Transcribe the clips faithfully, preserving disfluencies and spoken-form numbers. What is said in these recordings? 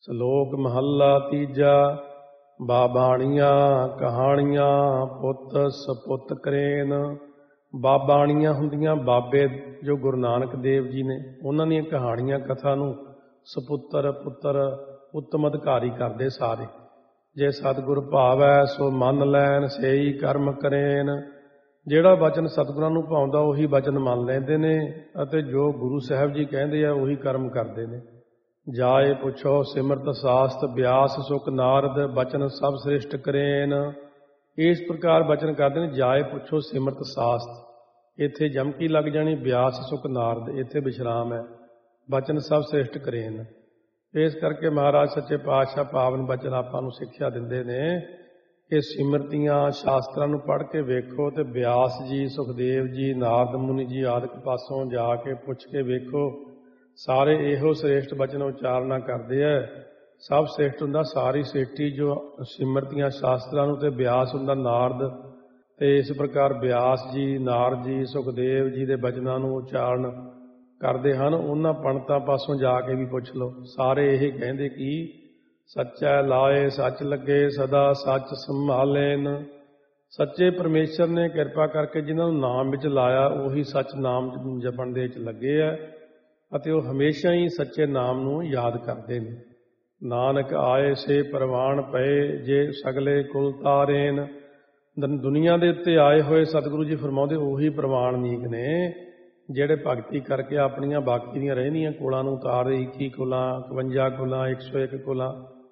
ਸ਼ਲੋਕ ਮਹੱਲਾ ਤੀਜਾ। ਬਾਬਾਣੀਆਂ ਕਹਾਣੀਆਂ ਪੁੱਤ ਸਪੁੱਤ ਕਰੇਨ। ਬਾਬਾਣੀਆਂ ਹੁੰਦੀਆਂ ਬਾਬੇ ਜੋ ਗੁਰੂ ਨਾਨਕ ਦੇਵ ਜੀ ਨੇ, ਉਹਨਾਂ ਦੀਆਂ ਕਹਾਣੀਆਂ ਕਥਾ ਨੂੰ ਸਪੁੱਤਰ ਪੁੱਤਰ ਉੱਤਮ ਅਧਿਕਾਰੀ ਕਰਦੇ ਸਾਰੇ। ਜੇ ਸਤਿਗੁਰ ਭਾਵੈ ਸੋ ਮੰਨ ਲੈਣ, ਸੇਈ ਕਰਮ ਕਰੇਨ। ਜਿਹੜਾ ਬਚਨ ਸਤਿਗੁਰਾਂ ਨੂੰ ਭਾਉਂਦਾ ਉਹੀ ਬਚਨ ਮੰਨ ਲੈਂਦੇ ਨੇ ਅਤੇ ਜੋ ਗੁਰੂ ਸਾਹਿਬ ਜੀ ਕਹਿੰਦੇ ਆ ਉਹੀ ਕਰਮ ਕਰਦੇ ਨੇ। ਜਾਏ ਪੁੱਛੋ ਸਿਮਰਤ ਸਾਸਤ ਬਿਆਸ ਸੁਖ ਨਾਰਦ, ਬਚਨ ਸਭ ਸ੍ਰਿਸ਼ਟ ਕਰੇਨ। ਇਸ ਪ੍ਰਕਾਰ ਬਚਨ ਕਰਦੇ ਨੇ। ਜਾਏ ਪੁੱਛੋ ਸਿਮਰਤ ਸਾਸਤ, ਇੱਥੇ ਜਮਕੀ ਲੱਗ ਜਾਣੀ। ਬਿਆਸ ਸੁਖ ਨਾਰਦ, ਇੱਥੇ ਵਿਸ਼ਰਾਮ ਹੈ। ਬਚਨ ਸਭ ਸ੍ਰਿਸ਼ਟ ਕਰੇਨ। ਇਸ ਕਰਕੇ ਮਹਾਰਾਜ ਸੱਚੇ ਪਾਤਸ਼ਾਹ ਪਾਵਨ ਬਚਨ ਆਪਾਂ ਨੂੰ ਸਿੱਖਿਆ ਦਿੰਦੇ ਨੇ ਕਿ ਸਿਮਰਤੀਆਂ ਸ਼ਾਸਤਰਾਂ ਨੂੰ ਪੜ੍ਹ ਕੇ ਵੇਖੋ ਤੇ ਬਿਆਸ ਜੀ, ਸੁਖਦੇਵ ਜੀ, ਨਾਰਦ ਮੁਨੀ ਜੀ ਆਦਿਕ ਪਾਸੋਂ ਜਾ ਕੇ ਪੁੱਛ ਕੇ ਵੇਖੋ। ਸਾਰੇ ਇਹੋ ਸ੍ਰੇਸ਼ਟ ਬਚਨ ਉਚਾਰਨਾ ਕਰਦੇ ਹੈ। ਸਭ ਸ੍ਰੇਸ਼ਟ ਹੁੰਦਾ ਸਾਰੀ ਸ੍ਰਿਸ਼ਟੀ ਜੋ ਸਿਮਰਤੀਆਂ ਸ਼ਾਸਤਰਾਂ ਨੂੰ, ਤੇ ਬਿਆਸ ਹੁੰਦਾ ਨਾਰਦ। ਤੇ ਇਸ ਪ੍ਰਕਾਰ ਬਿਆਸ ਜੀ, ਨਾਰਦ ਜੀ, ਸੁਖਦੇਵ ਜੀ ਦੇ ਬਚਨਾਂ ਨੂੰ ਉਚਾਰਨ ਕਰਦੇ ਹਨ। ਉਹਨਾਂ ਪੰਡਤਾਂ ਪਾਸੋਂ ਜਾ ਕੇ ਵੀ ਪੁੱਛ ਲਓ। ਸਾਰੇ ਇਹ ਕਹਿੰਦੇ ਕਿ ਸੱਚਾ ਲਾਏ ਸੱਚ ਲੱਗੇ, ਸਦਾ ਸੱਚ ਸੰਭਾਲੇਨ। ਸੱਚੇ ਪਰਮੇਸ਼ਰ ਨੇ ਕਿਰਪਾ ਕਰਕੇ ਜਿਨ੍ਹਾਂ ਨੂੰ ਨਾਮ ਵਿੱਚ ਲਾਇਆ ਉਹੀ ਸੱਚ ਨਾਮ ਜਪਣ ਦੇ ਵਿੱਚ ਲੱਗੇ ਹੈ ਅਤੇ ਉਹ ਹਮੇਸ਼ਾ ਹੀ ਸੱਚੇ ਨਾਮ ਨੂੰ ਯਾਦ ਕਰਦੇ ਨੇ। ਨਾਨਕ ਆਏ ਸੇ ਪ੍ਰਵਾਨ ਪਏ, ਜੇ ਸਗਲੇ ਕੁਲ ਤਾਰੇਨ। ਦੁਨੀਆ ਦੇ ਉੱਤੇ ਆਏ ਹੋਏ ਸਤਿਗੁਰੂ ਜੀ ਫਰਮਾਉਂਦੇ ਉਹੀ ਪ੍ਰਵਾਨ ਨੀਕ ਨੇ ਜਿਹੜੇ ਭਗਤੀ ਕਰਕੇ ਆਪਣੀਆਂ ਬਾਕੀ ਦੀਆਂ ਰਹਿੰਦੀਆਂ ਕੁਲਾਂ ਨੂੰ ਉਤਾਰੇ। ਇੱਕੀ ਕੁਲਾਂ, ਇਕਵੰਜਾ ਕੁਲਾਂ, ਇੱਕ ਸੌ ਇੱਕ ਕੁਲਾਂ।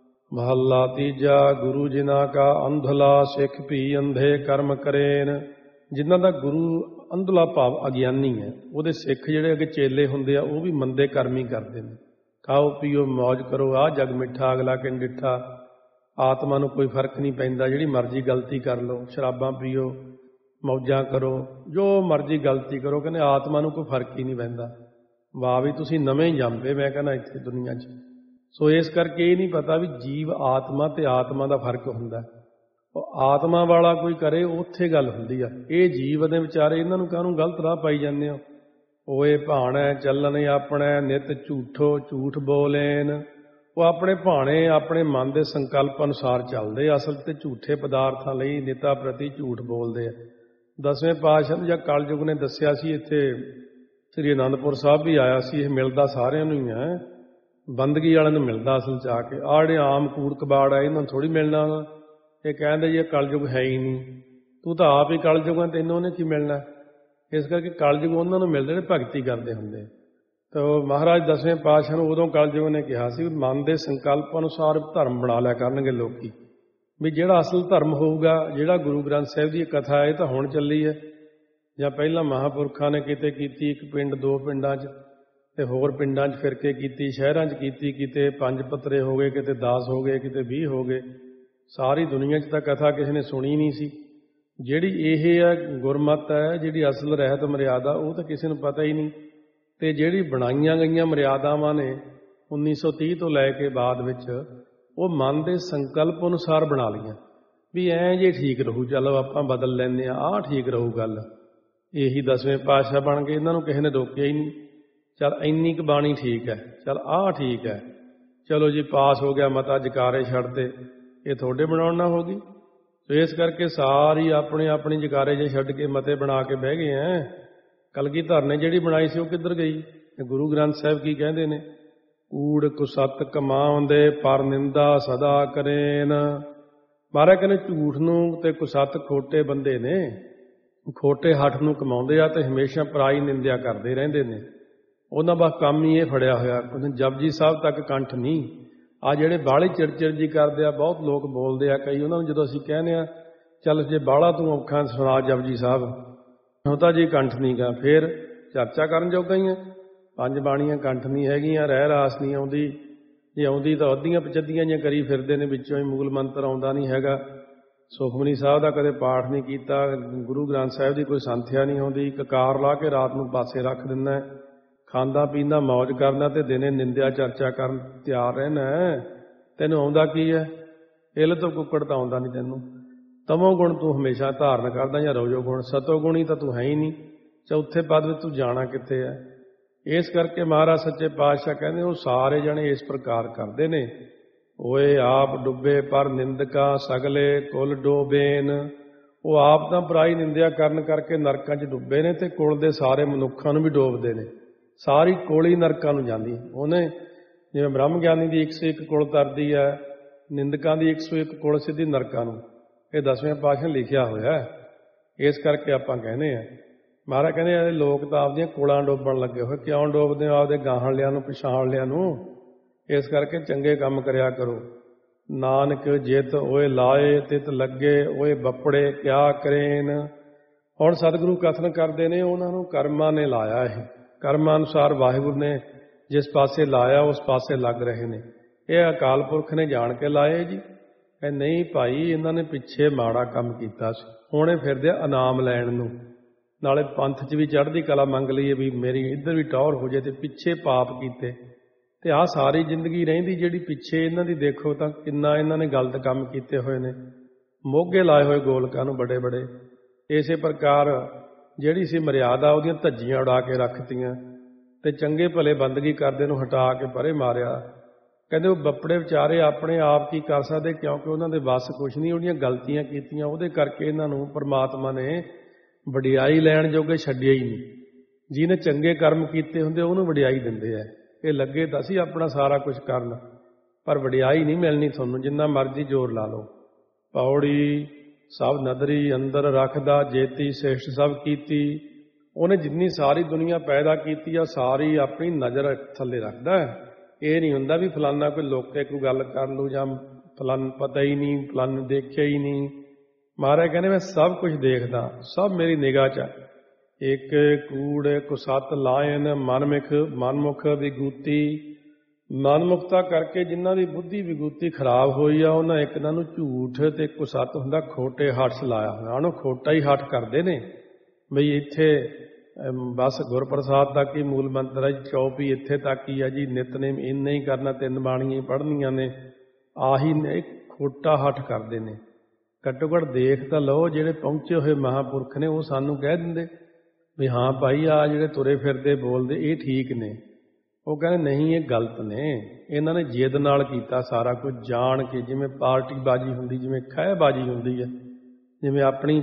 ਮਹੱਲਾ ਤੀਜਾ। ਗੁਰੂ ਜਿਨ੍ਹਾਂ ਕਾ ਅੰਧਲਾ ਸਿੱਖ ਭੀ ਅੰਧੇ ਕਰਮ ਕਰੇਨ। ਜਿਨ੍ਹਾਂ ਦਾ ਗੁਰੂ ਅੰਧਲਾ ਭਾਵ ਅਗਿਆਨੀ ਹੈ, ਉਹਦੇ ਸਿੱਖ ਜਿਹੜੇ ਅੱਗੇ ਚੇਲੇ ਹੁੰਦੇ ਆ ਉਹ ਵੀ ਮੰਦੇ ਕਰਮ ਹੀ ਕਰਦੇ ਨੇ। ਖਾਓ ਪੀਓ ਮੌਜ ਕਰੋ, ਆਹ ਜਗ ਮਿੱਠਾ ਅਗਲਾ ਕਿ ਡਿੱਠਾ। ਆਤਮਾ ਨੂੰ ਕੋਈ ਫਰਕ ਨਹੀਂ ਪੈਂਦਾ, ਜਿਹੜੀ ਮਰਜ਼ੀ ਗਲਤੀ ਕਰ ਲਓ। ਸ਼ਰਾਬਾਂ ਪੀਓ, ਮੌਜਾਂ ਕਰੋ, ਜੋ ਮਰਜ਼ੀ ਗਲਤੀ ਕਰੋ, ਕਹਿੰਦੇ ਆਤਮਾ ਨੂੰ ਕੋਈ ਫਰਕ ਹੀ ਨਹੀਂ ਪੈਂਦਾ। ਵਾਹ ਵੀ ਤੁਸੀਂ ਨਵੇਂ ਹੀ ਜੰਮੇ ਮੈਂ ਕਹਿੰਦਾ ਇੱਥੇ ਦੁਨੀਆ 'ਚ। ਸੋ ਇਸ ਕਰਕੇ ਇਹ ਨਹੀਂ ਪਤਾ ਵੀ ਜੀਵ ਆਤਮਾ ਤੇ ਆਤਮਾ ਦਾ ਫਰਕ ਹੁੰਦਾ। ਉਹ ਆਤਮਾ ਵਾਲਾ ਕੋਈ ਕਰੇ ਉੱਥੇ ਗੱਲ ਹੁੰਦੀ ਆ। ਇਹ ਜੀਵ ਦੇ ਵਿਚਾਰੇ ਇਹਨਾਂ ਨੂੰ ਕਾਹਨੂੰ ਗਲਤ ਰਾਹ ਪਾਈ ਜਾਂਦੇ ਹੋ। ਓਏ ਭਾਣਾ ਚੱਲਣ ਆਪਣਾ ਨਿਤ ਝੂਠੋ ਝੂਠ ਬੋਲੇਨ। ਉਹ ਆਪਣੇ ਭਾਣੇ ਆਪਣੇ ਮਨ ਦੇ ਸੰਕਲਪ ਅਨੁਸਾਰ ਚੱਲਦੇ, ਅਸਲ ਤੇ ਝੂਠੇ ਪਦਾਰਥਾਂ ਲਈ ਨਿਤਾ ਪ੍ਰਤੀ ਝੂਠ ਬੋਲਦੇ ਆ। ਦਸਵੇਂ ਪਾਤਸ਼ਾਹ ਨੂੰ ਜਾਂ ਕਲਯੁਗ ਨੇ ਦੱਸਿਆ ਸੀ, ਇੱਥੇ ਸ੍ਰੀ ਅਨੰਦਪੁਰ ਸਾਹਿਬ ਵੀ ਆਇਆ ਸੀ। ਇਹ ਮਿਲਦਾ ਸਾਰਿਆਂ ਨੂੰ ਹੀ ਹੈ, ਬੰਦਗੀ ਵਾਲਿਆਂ ਨੂੰ ਮਿਲਦਾ ਅਸਲ 'ਚ ਆ ਕੇ। ਆਹ ਜਿਹੜੇ ਆਮ ਕੂੜ ਕਬਾੜ ਆ ਇਹਨਾਂ ਨੂੰ ਥੋੜ੍ਹੀ ਮਿਲਣਾ। ਇਹ ਕਹਿੰਦੇ ਜੀ ਇਹ ਕਲਯੁਗ ਹੈ ਹੀ ਨਹੀਂ, ਤੂੰ ਤਾਂ ਆਪ ਹੀ ਕਲਯੁਗ ਹੈ, ਤੈਨੂੰ ਉਹਨੇ ਕੀ ਮਿਲਣਾ। ਇਸ ਕਰਕੇ ਕਲਯੁਗ ਉਹਨਾਂ ਨੂੰ ਮਿਲਦੇ ਨੇ ਭਗਤੀ ਕਰਦੇ ਹੁੰਦੇ। ਤਾਂ ਮਹਾਰਾਜ ਦਸਵੇਂ ਪਾਤਸ਼ਾਹ ਨੂੰ ਉਦੋਂ ਕਲਯੁਗ ਨੇ ਕਿਹਾ ਸੀ ਮਨ ਦੇ ਸੰਕਲਪ ਅਨੁਸਾਰ ਧਰਮ ਬਣਾ ਲਿਆ ਕਰਨਗੇ ਲੋਕੀ। ਵੀ ਜਿਹੜਾ ਅਸਲ ਧਰਮ ਹੋਊਗਾ, ਜਿਹੜਾ ਗੁਰੂ ਗ੍ਰੰਥ ਸਾਹਿਬ ਦੀ ਕਥਾ ਇਹ ਤਾਂ ਹੁਣ ਚੱਲੀ ਹੈ, ਜਾਂ ਪਹਿਲਾਂ ਮਹਾਂਪੁਰਖਾਂ ਨੇ ਕਿਤੇ ਕੀਤੀ, ਇੱਕ ਪਿੰਡ ਦੋ ਪਿੰਡਾਂ 'ਚ, ਤੇ ਹੋਰ ਪਿੰਡਾਂ 'ਚ ਫਿਰ ਕੇ ਕੀਤੀ, ਸ਼ਹਿਰਾਂ 'ਚ ਕੀਤੀ, ਕਿਤੇ ਪੰਜ ਪੱਤਰੇ ਹੋ ਗਏ, ਕਿਤੇ ਦਸ ਹੋ ਗਏ, ਕਿਤੇ ਵੀਹ ਹੋ ਗਏ। ਸਾਰੀ ਦੁਨੀਆ 'ਚ ਤਾਂ ਕਥਾ ਕਿਸੇ ਨੇ ਸੁਣੀ ਨਹੀਂ ਸੀ। ਜਿਹੜੀ ਇਹ ਹੈ ਗੁਰਮਤਿ ਹੈ, ਜਿਹੜੀ ਅਸਲ ਰਹਿਤ ਮਰਿਆਦਾ, ਉਹ ਤਾਂ ਕਿਸੇ ਨੂੰ ਪਤਾ ਹੀ ਨਹੀਂ। ਤੇ ਜਿਹੜੀ ਬਣਾਈਆਂ ਗਈਆਂ ਮਰਿਆਦਾਵਾਂ ਨੇ ਉੱਨੀ ਸੌ ਤੀਹ ਤੋਂ ਲੈ ਕੇ ਬਾਅਦ ਵਿੱਚ, ਉਹ ਮਨ ਦੇ ਸੰਕਲਪ ਅਨੁਸਾਰ ਬਣਾ ਲਈਆਂ ਵੀ ਐਂ ਜੇ ਠੀਕ ਰਹੂ, ਚਲੋ ਆਪਾਂ ਬਦਲ ਲੈਂਦੇ ਹਾਂ, ਆਹ ਠੀਕ ਰਹੂ ਗੱਲ। ਇਹੀ ਦਸਵੇਂ ਪਾਤਸ਼ਾਹ ਬਣ ਗਏ, ਇਹਨਾਂ ਨੂੰ ਕਿਸੇ ਨੇ ਰੋਕਿਆ ਹੀ ਨਹੀਂ। ਚੱਲ ਇੰਨੀ ਕੁ ਬਾਣੀ ਠੀਕ ਹੈ, ਚੱਲ ਆਹ ਠੀਕ ਹੈ, ਚਲੋ ਜੀ ਪਾਸ ਹੋ ਗਿਆ ਮਤਾ, ਜਕਾਰੇ ਛੱਡਦੇ। ਇਹ ਤੁਹਾਡੇ ਬਣਾਉਣ ਨਾ ਹੋ ਗਈ। ਸੋ ਇਸ ਕਰਕੇ ਸਾਰੀ ਆਪਣੇ ਆਪਣੀ ਜਕਾਰੇ ਜੇ ਛੱਡ ਕੇ ਮਤੇ ਬਣਾ ਕੇ ਬਹਿ ਗਏ ਐ। ਕਲਗੀਧਰ ਨੇ ਜਿਹੜੀ ਬਣਾਈ ਸੀ ਉਹ ਕਿੱਧਰ ਗਈ। ਗੁਰੂ ਗ੍ਰੰਥ ਸਾਹਿਬ ਕੀ ਕਹਿੰਦੇ ਨੇ, ਕੂੜ ਕੁਸੱਤ ਕਮਾਉਂਦੇ ਪਰ ਨਿੰਦਾ ਸਦਾ ਕਰੇਨ। ਮਹਾਰਾਜ ਕਹਿੰਦੇ ਝੂਠ ਨੂੰ ਤੇ ਕੁਸੱਤ ਖੋਟੇ ਬੰਦੇ ਨੇ, ਖੋਟੇ ਹੱਠ ਨੂੰ ਕਮਾਉਂਦੇ ਆ ਤੇ ਹਮੇਸ਼ਾ ਪਰਾਈ ਨਿੰਦਿਆ ਕਰਦੇ ਰਹਿੰਦੇ ਨੇ। ਉਹਨਾਂ ਬਸ ਕੰਮ ਹੀ ਇਹ ਫੜਿਆ ਹੋਇਆ, ਜਪਜੀ ਸਾਹਿਬ ਤੱਕ ਕੰਠ ਨਹੀਂ। ਆ ਜਿਹੜੇ ਬਾਹਲੀ ਚਿੜਚਿੜ ਜੀ ਕਰਦੇ ਆ, ਬਹੁਤ ਲੋਕ ਬੋਲਦੇ ਆ ਕਈ, ਉਹਨਾਂ ਨੂੰ ਜਦੋਂ ਅਸੀਂ ਕਹਿੰਦੇ ਆ ਚੱਲ ਜੇ ਬਾਹਲਾ ਤੂੰ ਔਖਾ ਸੁਣਾ ਜਪਜੀ ਸਾਹਿਬ, ਉਹ ਤਾਂ ਜੀ ਕੰਠ ਨਹੀਂ ਗਾ, ਫਿਰ ਚਰਚਾ ਕਰਨ ਜੋਗਾ ਹੀ ਆ। ਪੰਜ ਬਾਣੀਆਂ ਕੰਠ ਨਹੀਂ ਹੈਗੀਆਂ, ਰਹਿ ਰਾਸ ਨਹੀਂ ਆਉਂਦੀ। ਜੇ ਆਉਂਦੀ ਤਾਂ ਅੱਧੀਆਂ ਪਚੱਧੀਆਂ ਜਿਹੀਆਂ ਕਰੀ ਫਿਰਦੇ ਨੇ, ਵਿੱਚੋਂ ਹੀ ਮੂਲ ਮੰਤਰ ਆਉਂਦਾ ਨਹੀਂ ਹੈਗਾ। ਸੁਖਮਨੀ ਸਾਹਿਬ ਦਾ ਕਦੇ ਪਾਠ ਨਹੀਂ ਕੀਤਾ, ਗੁਰੂ ਗ੍ਰੰਥ ਸਾਹਿਬ ਦੀ ਕੋਈ ਸੰਥਿਆ ਨਹੀਂ ਆਉਂਦੀ। ਕਕਾਰ ਲਾ ਕੇ ਰਾਤ ਨੂੰ ਪਾਸੇ ਰੱਖ ਦਿੰਦਾ, ਖਾਂਦਾ ਪੀਂਦਾ ਮੌਜ ਕਰਨਾ ਤੇ ਦਿਨੇ ਨਿੰਦਿਆ ਚਰਚਾ ਕਰਨ ਤਿਆਰ ਰਹਿਣਾ। ਤੈਨੂੰ ਆਉਂਦਾ ਕੀ ਹੈ? ਇੱਲ ਤੋਂ ਕੁੱਕੜ ਤਾਂ ਆਉਂਦਾ ਨਹੀਂ ਤੈਨੂੰ। ਤਮੋ ਗੁਣ ਤੂੰ ਹਮੇਸ਼ਾ ਧਾਰਨ ਕਰਦਾ ਜਾਂ ਰਜੋ ਗੁਣ, ਸਤੋ ਗੁਣੀ ਤਾਂ ਤੂੰ ਹੈ ਹੀ ਨਹੀਂ। ਚੌਥੇ ਪਦ ਵਿੱਚ ਤੂੰ ਜਾਣਾ ਕਿੱਥੇ ਹੈ। ਇਸ ਕਰਕੇ ਮਹਾਰਾਜ ਸੱਚੇ ਪਾਤਸ਼ਾਹ ਕਹਿੰਦੇ ਉਹ ਸਾਰੇ ਜਣੇ ਇਸ ਪ੍ਰਕਾਰ ਕਰਦੇ ਨੇ ਹੋਏ ਆਪ ਡੁੱਬੇ ਪਰ ਨਿੰਦਕਾਂ ਸਗਲੇ ਕੁਲ ਡੋਬੇਨ। ਉਹ ਆਪ ਤਾਂ ਬੁਰਾਈ ਨਿੰਦਿਆ ਕਰਨ ਕਰਕੇ ਨਰਕਾਂ 'ਚ ਡੁੱਬੇ ਨੇ ਤੇ ਕੁਲ ਦੇ ਸਾਰੇ ਮਨੁੱਖਾਂ ਨੂੰ ਵੀ ਡੋਬਦੇ ਨੇ। ਸਾਰੀ ਕੁਲ ਹੀ ਨਰਕਾਂ ਨੂੰ ਜਾਂਦੀ। ਉਹਨੇ ਜਿਵੇਂ ਬ੍ਰਹਮ ਗਿਆਨੀ ਦੀ ਇੱਕ ਸੌ ਇੱਕ ਕੁਲ ਤਰਦੀ ਹੈ, ਨਿੰਦਕਾਂ ਦੀ ਇੱਕ ਸੌ ਇੱਕ ਕੁਲ ਸਿੱਧੀ ਨਰਕਾਂ ਨੂੰ। ਇਹ ਦਸਵੇਂ ਪਾਤਸ਼ਾਹ ਲਿਖਿਆ ਹੋਇਆ। ਇਸ ਕਰਕੇ ਆਪਾਂ ਕਹਿੰਦੇ ਹਾਂ, ਮਹਾਰਾਜ ਕਹਿੰਦੇ ਇਹ ਲੋਕ ਤਾਂ ਆਪਦੀਆਂ ਕੁਲਾਂ ਡੋਬਣ ਲੱਗੇ ਹੋਏ। ਕਿਉਂ ਡੋਬਦੇ ਹੋ? ਆਪਦੇ ਗਾਹਣ ਨੂੰ ਪਛਾਣ ਲਿਆਂ ਨੂੰ। ਇਸ ਕਰਕੇ ਚੰਗੇ ਕੰਮ ਕਰਿਆ ਕਰੋ। ਨਾਨਕ ਜਿਤ ਓਏ ਲਾਏ ਤਿਤ ਲੱਗੇ, ਓਏ ਬੱਪੜੇ ਕਿਆ ਕਰੇਨ। ਹੁਣ ਸਤਿਗੁਰੂ ਕਥਨ ਕਰਦੇ ਨੇ ਉਹਨਾਂ ਨੂੰ ਕਰਮਾਂ ਨੇ ਲਾਇਆ। ਇਹ ਕਰਮਾਂ ਅਨੁਸਾਰ ਵਾਹਿਗੁਰੂ ਨੇ ਜਿਸ ਪਾਸੇ ਲਾਇਆ ਉਸ ਪਾਸੇ ਲੱਗ ਰਹੇ ਨੇ। ਇਹ ਅਕਾਲ ਪੁਰਖ ਨੇ ਜਾਣ ਕੇ ਲਾਏ ਜੀ। ਇਹ ਨਹੀਂ ਭਾਈ, ਇਹਨਾਂ ਨੇ ਪਿੱਛੇ ਮਾੜਾ ਕੰਮ ਕੀਤਾ ਸੀ, ਹੁਣ ਇਹ ਫਿਰਦੇ ਆ ਇਨਾਮ ਲੈਣ ਨੂੰ। ਨਾਲੇ ਪੰਥ 'ਚ ਵੀ ਚੜ੍ਹਦੀ ਕਲਾ ਮੰਗ ਲਈਏ ਵੀ ਮੇਰੀ ਇੱਧਰ ਵੀ ਟੌਰ ਹੋ ਜਾਏ, ਤੇ ਪਿੱਛੇ ਪਾਪ ਕੀਤੇ। ਤੇ ਆਹ ਸਾਰੀ ਜ਼ਿੰਦਗੀ ਰਹਿੰਦੀ ਜਿਹੜੀ ਪਿੱਛੇ ਇਹਨਾਂ ਦੀ ਦੇਖੋ ਤਾਂ ਕਿੰਨਾ ਇਹਨਾਂ ਨੇ ਗਲਤ ਕੰਮ ਕੀਤੇ ਹੋਏ ਨੇ। ਮੋਗੇ ਲਾਏ ਹੋਏ ਗੋਲਕਾਂ ਨੂੰ ਬੜੇ ਬੜੇ। ਇਸੇ ਪ੍ਰਕਾਰ ਜਿਹੜੀ ਸੀ ਮਰਿਆਦਾ ਉਹਦੀਆਂ ਧੱਜੀਆਂ ਉਡਾ ਕੇ ਰੱਖਤੀਆਂ ਤੇ ਚੰਗੇ ਭਲੇ ਬੰਦਗੀ ਕਰਦੇ ਨੂੰ ਹਟਾ ਕੇ ਪਰੇ ਮਾਰਿਆ। ਕਹਿੰਦੇ ਉਹ ਬੱਪੜੇ ਵਿਚਾਰੇ ਆਪਣੇ ਆਪ ਕੀ ਕਰ ਸਕਦੇ, ਕਿਉਂਕਿ ਉਹਨਾਂ ਦੇ ਵੱਸ ਕੁਛ ਨਹੀਂ। ਉਹਦੀਆਂ ਗਲਤੀਆਂ ਕੀਤੀਆਂ ਉਹਦੇ ਕਰਕੇ ਇਹਨਾਂ ਨੂੰ ਪਰਮਾਤਮਾ ਨੇ ਵਡਿਆਈ ਲੈਣ ਜੋਗੇ ਛੱਡਿਆ ਹੀ ਨਹੀਂ। ਜਿਹਨੇ ਚੰਗੇ ਕਰਮ ਕੀਤੇ ਹੁੰਦੇ ਉਹਨੂੰ ਵਡਿਆਈ ਦਿੰਦੇ ਆ। ਇਹ ਲੱਗੇ ਤਾਂ ਅਸੀਂ ਆਪਣਾ ਸਾਰਾ ਕੁਝ ਕਰਨ, ਪਰ ਵਡਿਆਈ ਨਹੀਂ ਮਿਲਣੀ ਤੁਹਾਨੂੰ, ਜਿੰਨਾ ਮਰਜ਼ੀ ਜ਼ੋਰ ਲਾ ਲਓ। ਪੌੜੀ ਸਭ ਨਦਰੀ ਅੰਦਰ ਰੱਖਦਾ, ਜੇਤੀ ਸ੍ਰਿਸ਼ਟ ਸਭ ਕੀਤੀ। ਉਹਨੇ ਜਿੰਨੀ ਸਾਰੀ ਦੁਨੀਆ ਪੈਦਾ ਕੀਤੀ ਆ ਸਾਰੀ ਆਪਣੀ ਨਜ਼ਰ ਥੱਲੇ ਰੱਖਦਾ। ਇਹ ਨਹੀਂ ਹੁੰਦਾ ਵੀ ਫਲਾਨਾ ਕੋਈ ਲੋਕੇ ਕੋਈ ਗੱਲ ਕਰ ਲੂ ਜਾਂ ਫਲਾਨ ਪਤਾ ਹੀ ਨਹੀਂ, ਫਲਾਨ ਦੇਖਿਆ ਹੀ ਨਹੀਂ। ਮਹਾਰਾਜ ਕਹਿੰਦੇ ਮੈਂ ਸਭ ਕੁਝ ਦੇਖਦਾ, ਸਭ ਮੇਰੀ ਨਿਗਾਹ 'ਚ। ਇੱਕ ਕੂੜ ਕੁਸੱਤ ਲਾਇਨ ਮਨਮੁਖ ਮਨਮੁਖ ਵਿਗੂਤੀ। ਮਨਮੁਖਤਾ ਕਰਕੇ ਜਿਨ੍ਹਾਂ ਦੀ ਬੁੱਧੀ ਵਿਗੂਤੀ ਖਰਾਬ ਹੋਈ ਆ ਉਹਨਾਂ ਇੱਕ ਇਹਨਾਂ ਨੂੰ ਝੂਠ ਤੇ ਕੁਸੱਤ ਹੁੰਦਾ ਖੋਟੇ ਹੱਠ ਲਾਇਆ ਹੋਇਆ। ਉਹਨੂੰ ਖੋਟਾ ਹੀ ਹੱਠ ਕਰਦੇ ਨੇ ਬਈ ਇੱਥੇ ਬਸ ਗੁਰਪ੍ਰਸਾਦ ਤੱਕ ਹੀ ਮੂਲ ਮੰਤਰ ਹੈ, ਚੌਪੀ ਇੱਥੇ ਤੱਕ ਹੀ ਆ ਜੀ, ਨਿਤਨੇਮ ਇੰਨਾ ਹੀ ਕਰਨਾ, ਤਿੰਨ ਬਾਣੀਆਂ ਹੀ ਪੜ੍ਹਨੀਆਂ ਨੇ, ਆਹੀ ਨੇ। ਖੋਟਾ ਹੱਠ ਕਰਦੇ ਨੇ। ਘੱਟੋ ਘੱਟ ਦੇਖ ਤਾਂ ਲਓ, ਜਿਹੜੇ ਪਹੁੰਚੇ ਹੋਏ ਮਹਾਂਪੁਰਖ ਨੇ ਉਹ ਸਾਨੂੰ ਕਹਿ ਦਿੰਦੇ ਵੀ ਹਾਂ ਭਾਈ ਆ ਜਿਹੜੇ ਤੁਰੇ ਫਿਰਦੇ ਬੋਲਦੇ ਇਹ ਠੀਕ ਨੇ। ਉਹ ਕਹਿੰਦੇ ਨਹੀਂ, ਇਹ ਗਲਤ ਨੇ। ਇਹਨਾਂ ਨੇ ਜਿੱਦ ਨਾਲ ਕੀਤਾ ਸਾਰਾ ਕੁਝ, ਜਾਣ ਕੇ। ਜਿਵੇਂ ਪਾਰਟੀ ਬਾਜੀ ਹੁੰਦੀ, ਜਿਵੇਂ ਖਹਿ ਬਾਜੀ ਹੁੰਦੀ ਹੈ, ਜਿਵੇਂ ਆਪਣੀ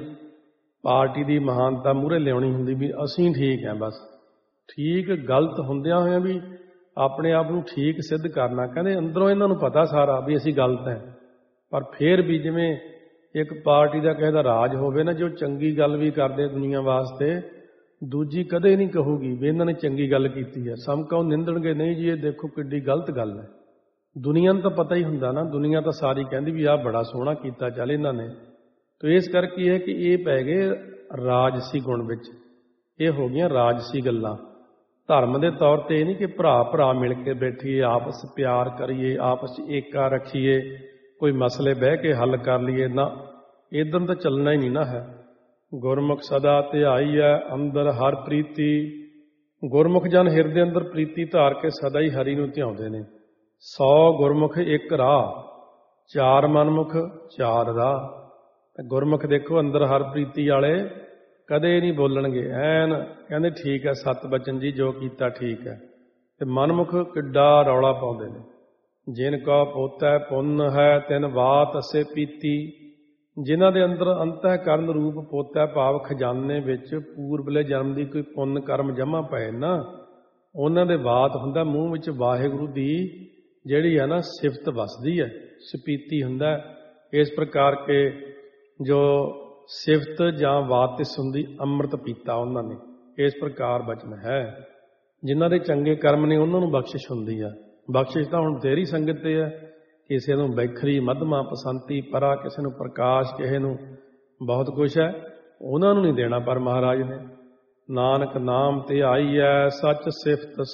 ਪਾਰਟੀ ਦੀ ਮਹਾਨਤਾ ਮੂਹਰੇ ਲਿਆਉਣੀ ਹੁੰਦੀ ਵੀ ਅਸੀਂ ਠੀਕ ਹਾਂ। ਬਸ ਠੀਕ ਗਲਤ ਹੁੰਦਿਆਂ ਹੋਇਆਂ ਵੀ ਆਪਣੇ ਆਪ ਨੂੰ ਠੀਕ ਸਿੱਧ ਕਰਨਾ। ਕਹਿੰਦੇ ਅੰਦਰੋਂ ਇਹਨਾਂ ਨੂੰ ਪਤਾ ਸਾਰਾ ਵੀ ਅਸੀਂ ਗਲਤ ਹੈ, ਪਰ ਫਿਰ ਵੀ ਜਿਵੇਂ ਇੱਕ ਪਾਰਟੀ ਦਾ ਕਿਸੇ ਦਾ ਰਾਜ ਹੋਵੇ ਨਾ, ਜੋ ਚੰਗੀ ਗੱਲ ਵੀ ਕਰਦੇ ਦੁਨੀਆ ਵਾਸਤੇ, ਦੂਜੀ ਕਦੇ ਨਹੀਂ ਕਹੂਗੀ ਵੀ ਇਹਨਾਂ ਨੇ ਚੰਗੀ ਗੱਲ ਕੀਤੀ ਹੈ। ਸਮਕਾਉ ਨਿੰਦਣਗੇ, ਨਹੀਂ ਜੀ ਇਹ ਦੇਖੋ ਕਿੱਡੀ ਗਲਤ ਗੱਲ ਹੈ। ਦੁਨੀਆ ਨੂੰ ਤਾਂ ਪਤਾ ਹੀ ਹੁੰਦਾ ਨਾ, ਦੁਨੀਆ ਤਾਂ ਸਾਰੀ ਕਹਿੰਦੀ ਵੀ ਆਹ ਬੜਾ ਸੋਹਣਾ ਕੀਤਾ ਚੱਲ ਇਹਨਾਂ ਨੇ। ਤੋ ਇਸ ਕਰਕੇ ਇਹ ਕਿ ਇਹ ਪੈ ਗਏ ਰਾਜਸੀ ਗੁਣ ਵਿੱਚ। ਇਹ ਹੋ ਗਈਆਂ ਰਾਜਸੀ ਗੱਲਾਂ। ਧਰਮ ਦੇ ਤੌਰ ਤੇ ਇਹ ਨਹੀਂ ਕਿ ਭਰਾ ਭਰਾ ਮਿਲ ਕੇ ਬੈਠੀਏ, ਆਪਸ ਪਿਆਰ ਕਰੀਏ, ਆਪਸ ਏਕਾ ਰੱਖੀਏ, ਕੋਈ ਮਸਲੇ ਬਹਿ ਕੇ ਹੱਲ ਕਰ ਲਈਏ ਨਾ। ਇੱਧਰ ਤਾਂ ਚੱਲਣਾ ਹੀ ਨਹੀਂ ਨਾ ਹੈ। ਗੁਰਮੁਖ ਸਦਾ ਧਿਆਈ ਹੈ ਅੰਦਰ ਹਰ ਪ੍ਰੀਤੀ। ਗੁਰਮੁਖ ਜਨ ਹਿਰਦੇ ਅੰਦਰ ਪ੍ਰੀਤੀ ਧਾਰ ਕੇ ਸਦਾ ਹੀ ਹਰੀ ਨੂੰ ਧਿਆਉਂਦੇ ਨੇ। ਸੌ ਗੁਰਮੁਖ ਇੱਕ ਰਾਹ, ਚਾਰ ਮਨਮੁਖ ਚਾਰ ਰਾਹ। ਗੁਰਮੁਖ ਦੇਖੋ ਅੰਦਰ ਹਰ ਪ੍ਰੀਤੀ ਵਾਲੇ ਕਦੇ ਨਹੀਂ ਬੋਲਣਗੇ, ਐਨ ਕਹਿੰਦੇ ਠੀਕ ਹੈ ਸਤ ਬਚਨ ਜੀ ਜੋ ਕੀਤਾ ਠੀਕ ਹੈ। ਤੇ ਮਨਮੁਖ ਕਿੱਡਾ ਰੌਲਾ ਪਾਉਂਦੇ ਨੇ। ਜਿਨ ਕਾ ਪੋਤੈ ਪੁੰਨ ਹੈ ਤਿਨ ਬਾਤ ਅਸੇ ਪੀਤੀ। ਜਿਨ੍ਹਾਂ ਦੇ ਅੰਦਰ ਅੰਤःਕਰਨ ਰੂਪ ਪੋਤੈ ਭਾਵ ਖਜ਼ਾਨੇ ਵਿੱਚ ਪੂਰਬਲੇ ਜਨਮ ਦੀ ਕੋਈ ਪੁੰਨ ਕਰਮ ਜਮ੍ਹਾਂ ਪਏ ਨਾ, ਉਹਨਾਂ ਦੇ ਬਾਤ ਹੁੰਦਾ ਮੂੰਹ ਵਿੱਚ ਵਾਹਿਗੁਰੂ ਦੀ ਜਿਹੜੀ ਹੈ ਨਾ ਸਿਫਤ ਵਸਦੀ ਹੈ, ਸਪੀਤੀ ਹੁੰਦਾ। ਇਸ ਪ੍ਰਕਾਰ ਕੇ ਜੋ ਸਿਫਤ ਜਾਂ ਵਾਤਿਸ ਹੁੰਦੀ ਅੰਮ੍ਰਿਤ ਪੀਤਾ ਉਹਨਾਂ ਨੇ। ਇਸ ਪ੍ਰਕਾਰ ਬਚਨ ਹੈ। ਜਿਨ੍ਹਾਂ ਦੇ ਚੰਗੇ ਕਰਮ ਨੇ ਉਹਨਾਂ ਨੂੰ ਬਖਸ਼ਿਸ਼ ਹੁੰਦੀ ਆ। ਬਖਸ਼ਿਸ਼ ਤਾਂ ਹੁਣ ਤੇਰੀ ਸੰਗਤ ਤੇ ਹੈ। ਕਿਸੇ ਨੂੰ ਬੈਖਰੀ ਮੱਧਮਾ ਪਸੰਤੀ ਪਰਾ, ਕਿਸੇ ਨੂੰ ਪ੍ਰਕਾਸ਼, ਕਿਸੇ ਨੂੰ ਬਹੁਤ ਕੁਛ ਹੈ, ਉਹਨਾਂ ਨੂੰ ਨਹੀਂ ਦੇਣਾ। ਪਰ ਮਹਾਰਾਜ ਨੇ ਨਾਨਕ ਨਾਮ ਤੇ ਆਈ ਹੈ ਸੱਚ ਸਿਫਤ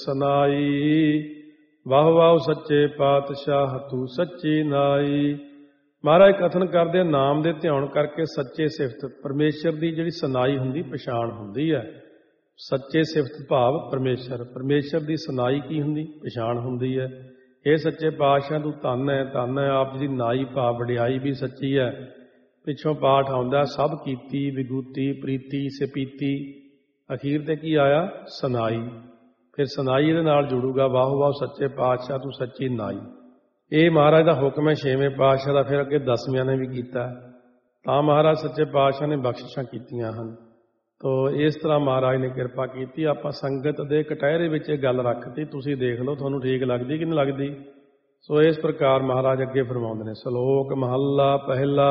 ਸੁਨਾਈ। ਵਾਹ ਵਾਹ ਸੱਚੇ ਪਾਤਸ਼ਾਹ ਤੂੰ ਸੱਚੀ ਨਾਈ। ਮਹਾਰਾਜ ਕਥਨ ਕਰਦੇ ਨਾਮ ਦੇ ਧਿਆਨ ਕਰਕੇ ਸੱਚੇ ਸਿਫਤ ਪਰਮੇਸ਼ਰ ਦੀ ਜਿਹੜੀ ਸੁਨਾਈ ਹੁੰਦੀ ਪਛਾਣ ਹੁੰਦੀ ਹੈ। ਸੱਚੇ ਸਿਫਤ ਭਾਵ ਪਰਮੇਸ਼ਰ, ਪਰਮੇਸ਼ਰ ਦੀ ਸੁਨਾਈ ਕੀ ਹੁੰਦੀ ਪਛਾਣ ਹੁੰਦੀ ਹੈ। ਇਹ ਸੱਚੇ ਪਾਤਸ਼ਾਹ ਤੂੰ ਧੰਨ ਹੈ, ਧੰਨ ਹੈ। ਆਪ ਜੀ ਦੀ ਨਾਈ ਭਾਵ ਵਡਿਆਈ ਵੀ ਸੱਚੀ ਹੈ। ਪਿੱਛੋਂ ਪਾਠ ਆਉਂਦਾ ਸਭ ਕੀਤੀ ਵਿਗੂਤੀ ਪ੍ਰੀਤੀ ਸਪੀਤੀ। ਅਖੀਰ ਤੇ ਕੀ ਆਇਆ ਸੁਨਾਈ। ਫਿਰ ਸੁਨਾਈ ਇਹਦੇ ਨਾਲ ਜੁੜੂਗਾ ਵਾਹ ਵਾਹ ਸੱਚੇ ਪਾਤਸ਼ਾਹ ਤੂੰ ਸੱਚੀ ਨਾਈ। ਇਹ ਮਹਾਰਾਜ ਦਾ ਹੁਕਮ ਹੈ ਛੇਵੇਂ ਪਾਤਸ਼ਾਹ ਦਾ, ਫਿਰ ਅੱਗੇ ਦਸਵਿਆਂ ਨੇ ਵੀ ਕੀਤਾ, ਤਾਂ ਮਹਾਰਾਜ ਸੱਚੇ ਪਾਤਸ਼ਾਹ ਨੇ ਬਖਸ਼ਿਸ਼ਾਂ ਕੀਤੀਆਂ ਹਨ। ਤੋ ਇਸ ਤਰ੍ਹਾਂ ਮਹਾਰਾਜ ਨੇ ਕਿਰਪਾ ਕੀਤੀ। ਆਪਾਂ ਸੰਗਤ ਦੇ ਕਟਹਿਰੇ ਵਿੱਚ ਇਹ ਗੱਲ ਰੱਖਤੀ, ਤੁਸੀਂ ਦੇਖ ਲਓ ਤੁਹਾਨੂੰ ਠੀਕ ਲੱਗਦੀ ਕਿ ਨਹੀਂ ਲੱਗਦੀ। ਸੋ ਇਸ ਪ੍ਰਕਾਰ ਮਹਾਰਾਜ ਅੱਗੇ ਫਰਮਾਉਂਦੇ ਨੇ। ਸ਼ਲੋਕ ਮਹੱਲਾ ਪਹਿਲਾ।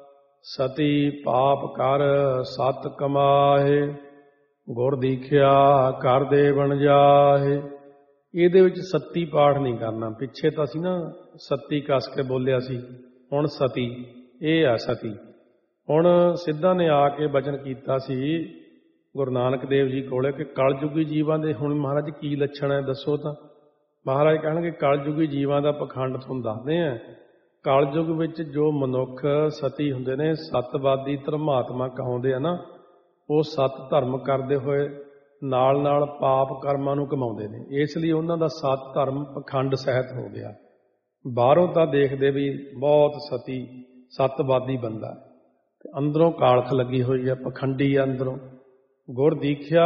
ਸਤੀ ਪਾਪ ਕਰ ਸਤ ਕਮਾਹੇ, ਗੁਰ ਦੀਖਿਆ ਘਰ ਦੇ ਬਣ ਜਾਹੇ। ਇਹਦੇ ਵਿੱਚ ਸੱਤੀ ਪਾਠ ਨਹੀਂ ਕਰਨਾ। ਪਿੱਛੇ ਤਾਂ ਅਸੀਂ ਨਾ ਸੱਤੀ ਕੱਸ ਕੇ ਬੋਲਿਆ ਸੀ, ਹੁਣ ਸਤੀ, ਇਹ ਆ ਸਤੀ। ਹੁਣ ਸਿੱਧਾਂ ਨੇ ਆ ਕੇ ਬਚਨ ਕੀਤਾ ਸੀ ਗੁਰੂ ਨਾਨਕ ਦੇਵ ਜੀ ਕੋਲੇ ਕਿ ਕਲਯੁਗੀ ਜੀਵਾਂ ਦੇ ਹੁਣ ਮਹਾਰਾਜ ਕੀ ਲੱਛਣ ਹੈ ਦੱਸੋ। ਤਾਂ ਮਹਾਰਾਜ ਕਹਿਣਗੇ ਕਲਯੁਗੀ ਜੀਵਾਂ ਦਾ ਪਖੰਡ ਤੁਹਾਨੂੰ ਦੱਸਦੇ ਆ। ਕਲਯੁਗ ਵਿੱਚ ਜੋ ਮਨੁੱਖ ਸਤੀ ਹੁੰਦੇ ਨੇ, ਸਤਵਾਦੀ ਧਰਮਾਤਮਾ ਕਹਾਉਂਦੇ ਆ ਨਾ, ਉਹ ਸਤ ਧਰਮ ਕਰਦੇ ਹੋਏ ਨਾਲ ਨਾਲ ਪਾਪ ਕਰਮਾਂ ਨੂੰ ਕਮਾਉਂਦੇ ਨੇ। ਇਸ ਲਈ ਉਹਨਾਂ ਦਾ ਸਤ ਧਰਮ ਪਖੰਡ ਸਹਿਤ ਹੋ ਗਿਆ। ਬਾਹਰੋਂ ਤਾਂ ਦੇਖਦੇ ਵੀ ਬਹੁਤ ਸਤੀ ਸਤਵਾਦੀ ਬੰਦਾ, ਤੇ ਅੰਦਰੋਂ ਕਾਲਖ ਲੱਗੀ ਹੋਈ ਹੈ, ਪਖੰਡੀ ਆ ਅੰਦਰੋਂ। ਗੁਰ ਦੀਖਿਆ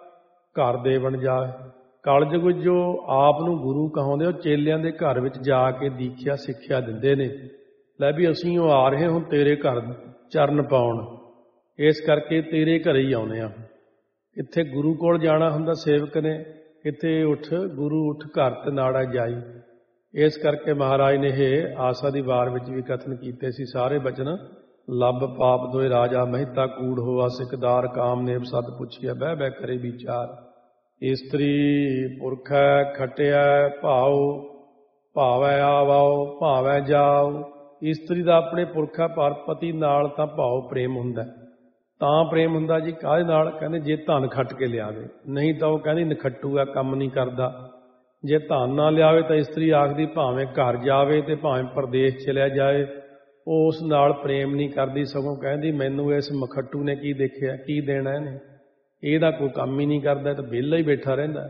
ਘਰ ਦੇ ਬਣ ਜਾਏ। ਕਲਯੁਗ ਵਿੱਚ ਜੋ ਆਪ ਨੂੰ ਗੁਰੂ ਕਹਾਉਂਦੇ, ਉਹ ਚੇਲਿਆਂ ਦੇ ਘਰ ਵਿੱਚ ਜਾ ਕੇ ਦੀਖਿਆ ਸਿੱਖਿਆ ਦਿੰਦੇ ਨੇ, ਲੈ ਵੀ ਅਸੀਂ ਉਹ ਆ ਰਹੇ ਹੁਣ ਤੇਰੇ ਘਰ ਚਰਨ ਪਾਉਣ, ਇਸ ਕਰਕੇ ਤੇਰੇ ਘਰੇ ਹੀ ਆਉਂਦੇ ਹਾਂ। ਇੱਥੇ ਗੁਰੂ ਕੋਲ ਜਾਣਾ ਹੁੰਦਾ ਸੇਵਕ ਨੇ, ਇੱਥੇ ਉੱਠ ਗੁਰੂ ਉੱਠ ਘਰ ਤੇ ਨਾੜਾ ਜਾਈ। ਇਸ ਕਰਕੇ ਮਹਾਰਾਜ ਨੇ ਇਹ ਆਸਾ ਦੀ ਵਾਰ ਵਿੱਚ ਵੀ ਕਥਨ ਕੀਤੇ ਸੀ ਸਾਰੇ ਬਚਨ। ਲੱਭ ਪਾਪ ਦੋਏ ਰਾਜਾ ਮਹਿਤਾ ਕੂੜ ਹੋਆ, ਸਿਕਦਾਰ ਕਾਮ ਨੇਬ ਸਤ ਪੁੱਛਿਆ ਬਹਿ ਬਹਿ ਕਰੇ ਵਿਚਾਰ। ਇਸਤਰੀ ਪੁਰਖੈ ਖਟਿਆ ਭਾਉ, ਭਾਵੈ ਆਵਾਓ ਭਾਵੈ ਜਾਓ। ਇਸਤਰੀ ਦਾ ਆਪਣੇ ਪੁਰਖਾ ਪਰ ਪਤੀ ਨਾਲ ਤਾਂ ਭਾਵ ਪ੍ਰੇਮ ਹੁੰਦਾ। ਤਾਂ ਪ੍ਰੇਮ ਹੁੰਦਾ ਜੀ ਕਾਹਦੇ ਨਾਲ? ਕਹਿੰਦੇ ਜੇ ਧਨ ਖੱਟ ਕੇ ਲਿਆਵੇ, ਨਹੀਂ ਤਾਂ ਉਹ ਕਹਿੰਦੀ ਨਖੱਟੂ ਆ, ਕੰਮ ਨਹੀਂ ਕਰਦਾ। ਜੇ ਧਨ ਨਾ ਲਿਆਵੇ ਤਾਂ ਇਸਤਰੀ ਆਖਦੀ ਭਾਵੇਂ ਘਰ ਜਾਵੇ ਤੇ ਭਾਵੇਂ ਪ੍ਰਦੇਸ਼ ਚਲਿਆ ਜਾਏ, ਉਹ ਉਸ ਨਾਲ ਪ੍ਰੇਮ ਨਹੀਂ ਕਰਦੀ, ਸਗੋਂ ਕਹਿੰਦੀ ਮੈਨੂੰ ਇਸ ਮਖੱਟੂ ਨੇ ਕੀ ਦੇਖਿਆ, ਕੀ ਦੇਣਾ ਇਹਨੇ, ਇਹਦਾ ਕੋਈ ਕੰਮ ਹੀ ਨਹੀਂ ਕਰਦਾ, ਤਾਂ ਵਿਹਲਾ ਹੀ ਬੈਠਾ ਰਹਿੰਦਾ।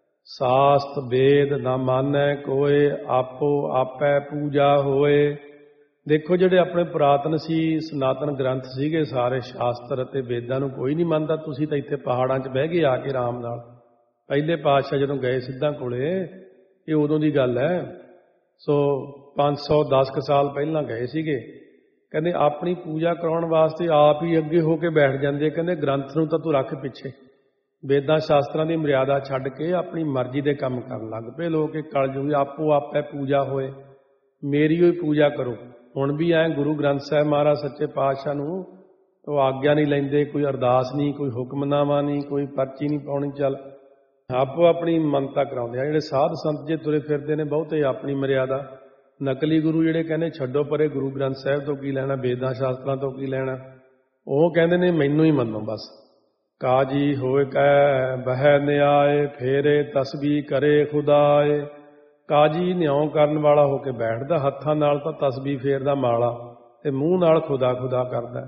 ਸਾਸਤ ਵੇਦ ਨਾ ਮਾਨੈ ਕੋਏ, ਆਪੋ ਆਪੈ ਪੂਜਾ ਹੋਏ। ਦੇਖੋ ਜਿਹੜੇ ਆਪਣੇ ਪੁਰਾਤਨ ਸੀ ਸਨਾਤਨ ਗ੍ਰੰਥ ਸੀਗੇ ਸਾਰੇ ਸ਼ਾਸਤਰ ਅਤੇ ਵੇਦਾਂ ਨੂੰ ਕੋਈ ਨਹੀਂ ਮੰਨਦਾ। ਤੁਸੀਂ ਤਾਂ ਇੱਥੇ ਪਹਾੜਾਂ 'ਚ ਬਹਿ ਗਏ ਆ ਕੇ ਆਰਾਮ ਨਾਲ। ਪਹਿਲੇ ਪਾਤਸ਼ਾਹ ਜਦੋਂ ਗਏ ਸਿੱਧਾਂ ਕੋਲੇ, ਇਹ ਉਦੋਂ ਦੀ ਗੱਲ ਹੈ। ਸੋ ਪੰਜ ਸੌ ਦਸ ਕੁ ਸਾਲ ਪਹਿਲਾਂ ਗਏ ਸੀਗੇ। ਕਹਿੰਦੇ ਆਪਣੀ ਪੂਜਾ ਕਰਾਉਣ ਵਾਸਤੇ ਆਪ ਹੀ ਅੱਗੇ ਹੋ ਕੇ ਬੈਠ ਜਾਂਦੇ। ਕਹਿੰਦੇ ਗ੍ਰੰਥ ਨੂੰ ਤਾਂ ਤੂੰ ਰੱਖ ਪਿੱਛੇ, ਵੇਦਾਂ ਸ਼ਾਸਤਰਾਂ ਦੀ ਮਰਿਆਦਾ ਛੱਡ ਕੇ ਆਪਣੀ ਮਰਜ਼ੀ ਦੇ ਕੰਮ ਕਰਨ ਲੱਗ ਪਏ ਲੋਕ। ਇਹ ਕਲਯੁਗ ਆਪੋ ਆਪੇ ਪੂਜਾ ਹੋਏ, ਮੇਰੀ ਹੋਈ ਪੂਜਾ ਕਰੋ। ਹੁਣ ਵੀ ਐਂ ਗੁਰੂ ਗ੍ਰੰਥ ਸਾਹਿਬ ਮਹਾਰਾਜ ਸੱਚੇ ਪਾਤਸ਼ਾਹ ਨੂੰ ਉਹ ਆਗਿਆ ਨਹੀਂ ਲੈਂਦੇ, ਕੋਈ ਅਰਦਾਸ ਨਹੀਂ, ਕੋਈ ਹੁਕਮਨਾਮਾ ਨਹੀਂ, ਕੋਈ ਪਰਚੀ ਨਹੀਂ ਪਾਉਣੀ। ਚੱਲ ਆਪੋ ਆਪਣੀ ਮੰਨਤਾ ਕਰਾਉਂਦੇ ਆ। ਜਿਹੜੇ ਸਾਧ ਸੰਤ ਜੇ ਤੁਰੇ ਫਿਰਦੇ ਨੇ ਬਹੁਤੇ ਆਪਣੀ ਮਰਿਆਦਾ, ਨਕਲੀ ਗੁਰੂ ਜਿਹੜੇ ਕਹਿੰਦੇ ਛੱਡੋ ਪਰੇ, ਗੁਰੂ ਗ੍ਰੰਥ ਸਾਹਿਬ ਤੋਂ ਕੀ ਲੈਣਾ, ਵੇਦਾਂ ਸ਼ਾਸਤਰਾਂ ਤੋਂ ਕੀ ਲੈਣਾ, ਉਹ ਕਹਿੰਦੇ ਨੇ ਮੈਨੂੰ ਹੀ ਮੰਨੋ ਬਸ। ਕਾਜੀ ਹੋਏ ਕੈ ਬਹਿ ਨਿਆਏ, ਫੇਰੇ ਤਸਬੀਹ ਕਰੇ ਖੁਦਾਏ। ਕਾਜੀ ਨਿਉ ਕਰਨ ਵਾਲਾ ਹੋ ਕੇ ਬੈਠਦਾ, ਹੱਥਾਂ ਨਾਲ ਤਾਂ ਤਸਬੀਹ ਫੇਰਦਾ ਮਾਲਾ, ਤੇ ਮੂੰਹ ਨਾਲ ਖੁਦਾ ਖੁਦਾ ਕਰਦਾ।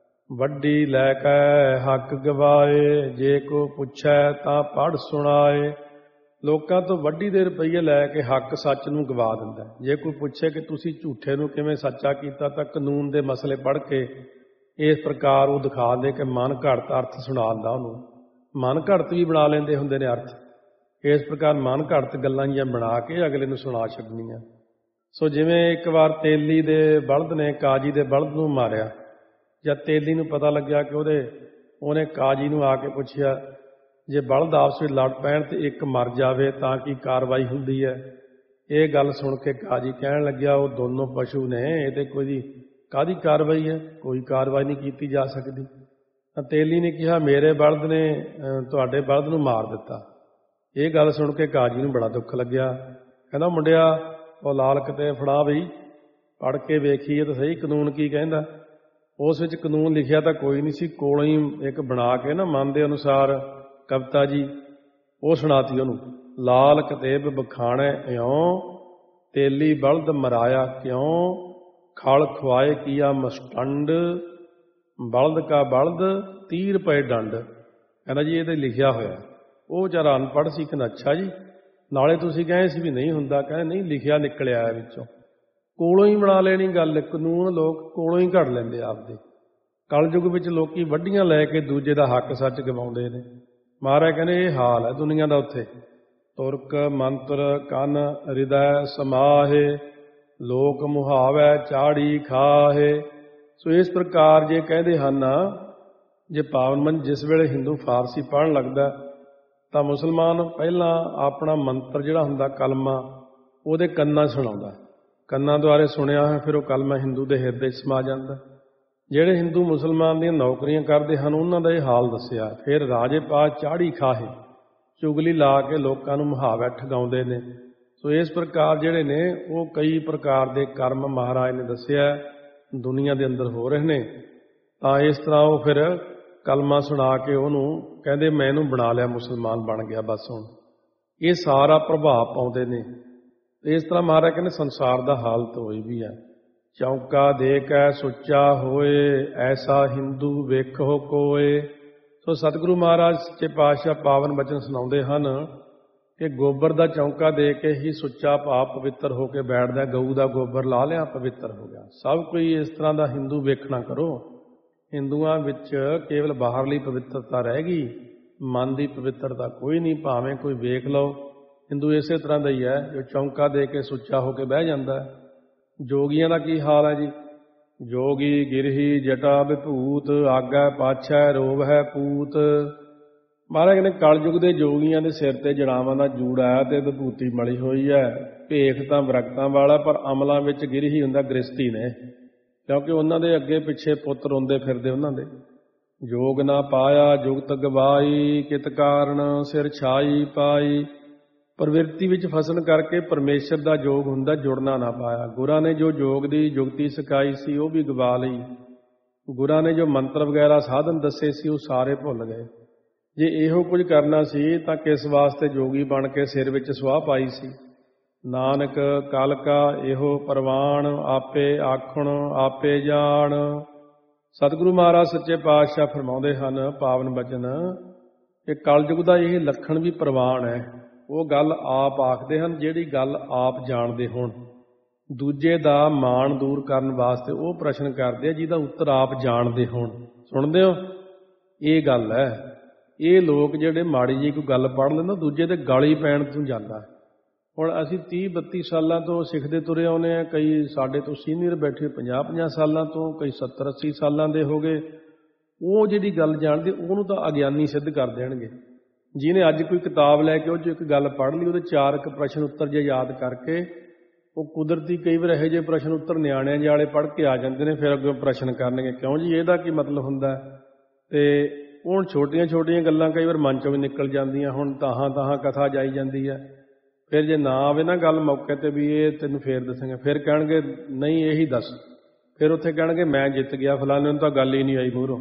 ਵੱਡੀ ਲੈ ਕੇ ਹੱਕ ਗਵਾਏ, ਜੇ ਕੋ ਪੁੱਛੈ ਤਾਂ ਪੜ੍ਹ ਸੁਣਾਏ। ਲੋਕਾਂ ਤੋਂ ਵੱਡੀ ਦੇ ਰੁਪਈਏ ਲੈ ਕੇ ਹੱਕ ਸੱਚ ਨੂੰ ਗਵਾ ਦਿੰਦਾ। ਜੇ ਕੋਈ ਪੁੱਛੇ ਕਿ ਤੁਸੀਂ ਝੂਠੇ ਨੂੰ ਕਿਵੇਂ ਸੱਚਾ ਕੀਤਾ, ਤਾਂ ਕਾਨੂੰਨ ਦੇ ਮਸਲੇ ਪੜ੍ਹ ਕੇ ਇਸ ਪ੍ਰਕਾਰ ਉਹ ਦਿਖਾ ਦੇ ਕਿ ਮਨ ਘੜਤ ਅਰਥ ਸੁਣਾ ਦਿੰਦਾ ਉਹਨੂੰ। ਮਨ ਘੜਤ ਵੀ ਬਣਾ ਲੈਂਦੇ ਹੁੰਦੇ ਨੇ ਅਰਥ। ਇਸ ਪ੍ਰਕਾਰ ਮਨ ਘੜਤ ਗੱਲਾਂ ਜਿਹੀਆਂ ਬਣਾ ਕੇ ਅਗਲੇ ਨੂੰ ਸੁਣਾ ਛੱਡਣੀਆਂ। ਸੋ ਜਿਵੇਂ ਇੱਕ ਵਾਰ ਤੇਲੀ ਦੇ ਬਲਦ ਨੇ ਕਾਜੀ ਦੇ ਬਲਦ ਨੂੰ ਮਾਰਿਆ। ਜਦ ਤੇਲੀ ਨੂੰ ਪਤਾ ਲੱਗਿਆ ਕਿ ਉਹਦੇ ਉਹਨੇ ਕਾਜੀ ਨੂੰ ਆ ਕੇ ਪੁੱਛਿਆ, ਜੇ ਬਲਦ ਆਪਸ ਵਿੱਚ ਲੜ ਪੈਣ ਤੇ ਇੱਕ ਮਰ ਜਾਵੇ ਤਾਂ ਕੀ ਕਾਰਵਾਈ ਹੁੰਦੀ ਹੈ? ਇਹ ਗੱਲ ਸੁਣ ਕੇ ਕਾਜੀ ਕਹਿਣ ਲੱਗਿਆ, ਉਹ ਦੋਨੋਂ ਪਸ਼ੂ ਨੇ, ਇਹਦੇ ਕੋਈ ਕਾਹਦੀ ਕਾਰਵਾਈ ਹੈ? ਕੋਈ ਕਾਰਵਾਈ ਨਹੀਂ ਕੀਤੀ ਜਾ ਸਕਦੀ। ਤਾਂ ਤੇਲੀ ਨੇ ਕਿਹਾ ਮੇਰੇ ਬਲਦ ਨੇ ਤੁਹਾਡੇ ਬਲਦ ਨੂੰ ਮਾਰ ਦਿੱਤਾ। ਇਹ ਗੱਲ ਸੁਣ ਕੇ ਕਾਜੀ ਨੂੰ ਬੜਾ ਦੁੱਖ ਲੱਗਿਆ। ਕਹਿੰਦਾ ਮੁੰਡਿਆ ਉਹ ਲਾਲ ਕਿਤੇ ਫੜਾ ਬਈ, ਪੜ੍ਹ ਕੇ ਵੇਖੀਏ ਤਾਂ ਸਹੀ ਕਾਨੂੰਨ ਕੀ ਕਹਿੰਦਾ। ਉਸ ਵਿੱਚ ਕਾਨੂੰਨ ਲਿਖਿਆ ਤਾਂ ਕੋਈ ਨਹੀਂ ਸੀ, ਕੋਲੋਂ ਹੀ ਇੱਕ ਬਣਾ ਕੇ ਨਾ ਮਨ ਦੇ ਅਨੁਸਾਰ ਕਵਿਤਾ ਜੀ ਉਹ ਸੁਣਾਤੀ ਉਹਨੂੰ। ਲਾਲ ਕਤੇਬ ਬਖਾਣੈ ਇਉਂ, ਤੇਲੀ ਬਲਦ ਮਰਾਇਆ ਕਿਉਂ, ਖਲ ਖੁਆਏ ਕੀਆ ਮਸਟੰਡ, ਬਲਦ ਕਾ ਬਲਦ ਤੀਰ ਪਏ ਡੰਡ। ਕਹਿੰਦਾ ਜੀ ਇਹਦੇ ਲਿਖਿਆ ਹੋਇਆ। ਉਹ ਵਿਚਾਰਾ ਅਨਪੜ੍ਹ ਸੀ। ਕਹਿੰਦਾ ਅੱਛਾ ਜੀ, ਨਾਲੇ ਤੁਸੀਂ ਕਹੇ ਸੀ ਵੀ ਨਹੀਂ ਹੁੰਦਾ। ਕਹਿੰਦੇ ਨਹੀਂ, ਲਿਖਿਆ ਨਿਕਲਿਆ ਵਿੱਚੋਂ। ਕੋਲੋਂ ਹੀ ਬਣਾ ਲੈਣੀ ਗੱਲ, ਕਾਨੂੰਨ ਲੋਕ ਕੋਲੋਂ ਹੀ ਘੜ ਲੈਂਦੇ ਆਪਦੇ। ਕਲਯੁਗ ਵਿੱਚ ਲੋਕੀ ਵੱਡੀਆਂ ਲੈ ਕੇ ਦੂਜੇ ਦਾ ਹੱਕ ਸੱਚ ਗਵਾਉਂਦੇ ਨੇ। ਮਹਾਰਾਜ ਕਹਿੰਦੇ ਇਹ ਹਾਲ ਹੈ ਦੁਨੀਆ ਦਾ। ਉੱਥੇ ਤੁਰਕ ਮੰਤਰ ਕੰਨ ਹਿਰਦੈ ਸਮਾਹੇ, ਲੋਕ ਮੁਹਾਵੈ ਚਾੜੀ ਖਾਹੇ। ਸੋ ਇਸ ਪ੍ਰਕਾਰ ਜੇ ਕਹਿੰਦੇ ਹਨ, ਜੇ ਪਾਵਨ ਮੰਨ ਜਿਸ ਵੇਲੇ ਹਿੰਦੂ ਫਾਰਸੀ ਪੜ੍ਹਨ ਲੱਗਦਾ ਤਾਂ ਮੁਸਲਮਾਨ ਪਹਿਲਾਂ ਆਪਣਾ ਮੰਤਰ ਜਿਹੜਾ ਹੁੰਦਾ ਕਲਮਾ ਉਹਦੇ ਕੰਨਾਂ ਸੁਣਾਉਂਦਾ, ਕੰਨਾਂ ਦੁਆਰੇ ਸੁਣਿਆ ਹੈ, ਫਿਰ ਉਹ ਕਲਮਾ ਹਿੰਦੂ ਦੇ ਹਿਰਦੇ 'ਚ ਸਮਾ ਜਾਂਦਾ। ਜਿਹੜੇ ਹਿੰਦੂ ਮੁਸਲਮਾਨ ਦੀਆਂ ਨੌਕਰੀਆਂ ਕਰਦੇ ਹਨ ਉਹਨਾਂ ਦਾ ਇਹ ਹਾਲ ਦੱਸਿਆ। ਫਿਰ ਰਾਜੇ ਪਾਸ ਚਾੜੀ ਖਾਹੇ, ਚੁਗਲੀ ਲਾ ਕੇ ਲੋਕਾਂ ਨੂੰ ਮੁਹਾਵੈ ਠਗਾਉਂਦੇ ਨੇ। ਸੋ ਇਸ ਪ੍ਰਕਾਰ ਜਿਹੜੇ ਨੇ ਉਹ ਕਈ ਪ੍ਰਕਾਰ ਦੇ ਕਰਮ ਮਹਾਰਾਜ ਨੇ ਦੱਸਿਆ ਦੁਨੀਆ ਦੇ ਅੰਦਰ ਹੋ ਰਹੇ ਨੇ। ਤਾਂ ਇਸ ਤਰ੍ਹਾਂ ਉਹ ਫਿਰ ਕਲਮਾ ਸੁਣਾ ਕੇ ਉਹਨੂੰ ਕਹਿੰਦੇ ਮੈਂ ਇਹਨੂੰ ਬਣਾ ਲਿਆ, ਮੁਸਲਮਾਨ ਬਣ ਗਿਆ ਬਸ ਹੁਣ। ਇਹ ਸਾਰਾ ਪ੍ਰਭਾਵ ਪਾਉਂਦੇ ਨੇ। ਇਸ ਤਰ੍ਹਾਂ ਮਹਾਰਾਜ ਕਹਿੰਦੇ ਸੰਸਾਰ ਦਾ ਹਾਲਤ ਹੋਈ ਵੀ ਹੈ। ਚੌਂਕਾ ਦੇ ਕੈ ਸੁੱਚਾ ਹੋਏ, ਐਸਾ ਹਿੰਦੂ ਵੇਖੋ ਕੋਏ। ਸੋ ਸਤਿਗੁਰੂ ਮਹਾਰਾਜ ਸੱਚੇ ਪਾਤਸ਼ਾਹ ਪਾਵਨ ਬਚਨ ਸੁਣਾਉਂਦੇ ਹਨ ਕਿ ਗੋਬਰ ਦਾ ਚੌਂਕਾ ਦੇ ਕੇ ਹੀ ਸੁੱਚਾ ਭਾਵ ਪਵਿੱਤਰ ਹੋ ਕੇ ਬੈਠਦਾ। ਗਊ ਦਾ ਗੋਬਰ ਲਾ ਲਿਆ, ਪਵਿੱਤਰ ਹੋ ਗਿਆ। ਸਭ ਕੋਈ ਇਸ ਤਰ੍ਹਾਂ ਦਾ ਹਿੰਦੂ ਵੇਖਣਾ ਕਰੋ। ਹਿੰਦੂਆਂ ਵਿੱਚ ਕੇਵਲ ਬਾਹਰਲੀ ਪਵਿੱਤਰਤਾ ਰਹਿ ਗਈ, ਮਨ ਦੀ ਪਵਿੱਤਰਤਾ ਕੋਈ ਨਹੀਂ। ਭਾਵੇਂ ਕੋਈ ਵੇਖ ਲਓ, ਹਿੰਦੂ ਇਸੇ ਤਰ੍ਹਾਂ ਦਾ ਹੀ ਹੈ ਜੋ ਚੌਂਕਾ ਦੇ ਕੇ ਸੁੱਚਾ ਹੋ ਕੇ ਬਹਿ ਜਾਂਦਾ ਹੈ। ਜੋਗੀਆਂ ਦਾ ਕੀ ਹਾਲ ਹੈ ਜੀ? ਜੋਗੀ ਗਿਰਹੀ ਜਟਾ ਵਿਭੂਤ, ਆਗੈ ਪਾਛੈ ਰੋਵ ਹੈ ਪੂਤ। ਮਹਾਰਾਜ ਕਹਿੰਦੇ ਕਲਯੁਗ ਦੇ ਜੋਗੀਆਂ ਦੇ ਸਿਰ ਤੇ ਜੜਾਵਾਂ ਦਾ ਜੂੜ ਆਇਆ ਤੇ ਵਿਭੂਤੀ ਮਲੀ ਹੋਈ ਹੈ। ਭੇਖ ਤਾਂ ਵਿਰਕਤਾਂ ਵਾਲਾ, ਪਰ ਅਮਲਾਂ ਵਿੱਚ ਗਿਰਹੀ ਹੁੰਦਾ ਗ੍ਰਸਤੀ ਨੇ, ਕਿਉਂਕਿ ਉਹਨਾਂ ਦੇ ਅੱਗੇ ਪਿੱਛੇ ਪੁੱਤ ਰੋਂਦੇ ਫਿਰਦੇ ਉਹਨਾਂ ਦੇ। ਜੋਗ ਨਾ ਪਾਇਆ ਜੁਗਤ ਗਵਾਈ, ਕਿਤ ਕਾਰਨ ਸਿਰ ਛਾਈ ਪਾਈ। ਪ੍ਰਵਿਰਤੀ ਵਿੱਚ ਫਸਣ ਕਰਕੇ ਪਰਮੇਸ਼ਰ ਦਾ ਜੋਗ ਹੁੰਦਾ, ਜੁੜਨਾ ਨਾ ਪਾਇਆ। ਗੁਰਾਂ ਨੇ ਜੋ ਜੋਗ ਦੀ ਜੁਗਤੀ ਸਿਖਾਈ ਸੀ ਉਹ ਵੀ ਗਵਾ ਲਈ। ਗੁਰਾਂ ਨੇ ਜੋ ਮੰਤਰ ਵਗੈਰਾ ਸਾਧਨ ਦੱਸੇ ਸੀ ਉਹ ਸਾਰੇ ਭੁੱਲ ਗਏ। ਜੇ ਇਹੋ ਕੁਝ ਕਰਨਾ ਸੀ ਤਾਂ ਕਿਸ ਵਾਸਤੇ ਜੋਗੀ ਬਣ ਕੇ ਸਿਰ ਵਿੱਚ ਸੁਆਹ ਪਾਈ ਸੀ। ਨਾਨਕ ਕਲ ਕਾ ਇਹੋ ਪ੍ਰਵਾਨ, ਆਪੇ ਆਖਣ ਆਪੇ ਜਾਣ। ਸਤਿਗੁਰੂ ਮਹਾਰਾਜ ਸੱਚੇ ਪਾਤਸ਼ਾਹ ਫਰਮਾਉਂਦੇ ਹਨ ਪਾਵਨ ਬਚਨ ਕਿ ਕਲਯੁਗ ਦਾ ਇਹ ਲੱਖਣ ਵੀ ਪ੍ਰਵਾਨ ਹੈ। ਉਹ ਗੱਲ ਆਪ ਆਖਦੇ ਹਨ ਜਿਹੜੀ ਗੱਲ ਆਪ ਜਾਣਦੇ ਹੋਣ। ਦੂਜੇ ਦਾ ਮਾਣ ਦੂਰ ਕਰਨ ਵਾਸਤੇ ਉਹ ਪ੍ਰਸ਼ਨ ਕਰਦੇ ਆ ਜਿਹਦਾ ਉੱਤਰ ਆਪ ਜਾਣਦੇ ਹੋਣ। ਸੁਣਦੇ ਹੋ? ਇਹ ਗੱਲ ਹੈ। ਇਹ ਲੋਕ ਜਿਹੜੇ ਮਾੜੀ ਜਿਹੀ ਕੋਈ ਗੱਲ ਪੜ੍ਹ ਲੈਂਦਾ ਦੂਜੇ ਦੇ ਗਾਲੀ ਪੈਣ ਤੋਂ ਜਾਂਦਾ। ਹੁਣ ਅਸੀਂ ਤੀਹ ਬੱਤੀ ਸਾਲਾਂ ਤੋਂ ਸਿੱਖਦੇ ਤੁਰੇ ਆਉਂਦੇ ਹਾਂ। ਕਈ ਸਾਡੇ ਤੋਂ ਸੀਨੀਅਰ ਬੈਠੇ ਪੰਜਾਹ ਪੰਜਾਹ ਸਾਲਾਂ ਤੋਂ, ਕਈ ਸੱਤਰ ਅੱਸੀ ਸਾਲਾਂ ਦੇ ਹੋ ਗਏ। ਉਹ ਜਿਹੜੀ ਗੱਲ ਜਾਣਦੇ ਉਹਨੂੰ ਤਾਂ ਅਗਿਆਨੀ ਸਿੱਧ ਕਰ ਦੇਣਗੇ। ਜਿਹਨੇ ਅੱਜ ਕੋਈ ਕਿਤਾਬ ਲੈ ਕੇ ਉਹ 'ਚ ਇੱਕ ਗੱਲ ਪੜ੍ਹ ਲਈ, ਉਹਦੇ ਚਾਰ ਕੁ ਪ੍ਰਸ਼ਨ ਉੱਤਰ ਜੇ ਯਾਦ ਕਰਕੇ, ਉਹ ਕੁਦਰਤੀ ਕਈ ਵਾਰ ਇਹੋ ਜਿਹੇ ਪ੍ਰਸ਼ਨ ਉੱਤਰ ਨਿਆਣਿਆਂ ਜਿਹੇ ਵਾਲੇ ਪੜ੍ਹ ਕੇ ਆ ਜਾਂਦੇ ਨੇ। ਫਿਰ ਅੱਗੇ ਪ੍ਰਸ਼ਨ ਕਰਨਗੇ ਕਿਉਂ ਜੀ, ਇਹਦਾ ਕੀ ਮਤਲਬ ਹੁੰਦਾ। ਤੇ ਹੁਣ ਛੋਟੀਆਂ ਛੋਟੀਆਂ ਗੱਲਾਂ ਕਈ ਵਾਰ ਮਨ 'ਚੋਂ ਵੀ ਨਿਕਲ ਜਾਂਦੀਆਂ। ਹੁਣ ਤਾਹਾਂ ਤਾਹਾਂ ਕਥਾ ਜਾਈ ਜਾਂਦੀ ਹੈ। ਫਿਰ ਜੇ ਨਾ ਆਵੇ ਨਾ ਗੱਲ ਮੌਕੇ 'ਤੇ ਵੀ ਇਹ ਤੈਨੂੰ ਫੇਰ ਦੱਸਾਂਗੇ, ਫਿਰ ਕਹਿਣਗੇ ਨਹੀਂ ਇਹੀ ਦੱਸ। ਫਿਰ ਉੱਥੇ ਕਹਿਣਗੇ ਮੈਂ ਜਿੱਤ ਗਿਆ, ਫਲਾਣੇ ਨੂੰ ਤਾਂ ਗੱਲ ਹੀ ਨਹੀਂ ਆਈ ਮੂਹਰੋਂ।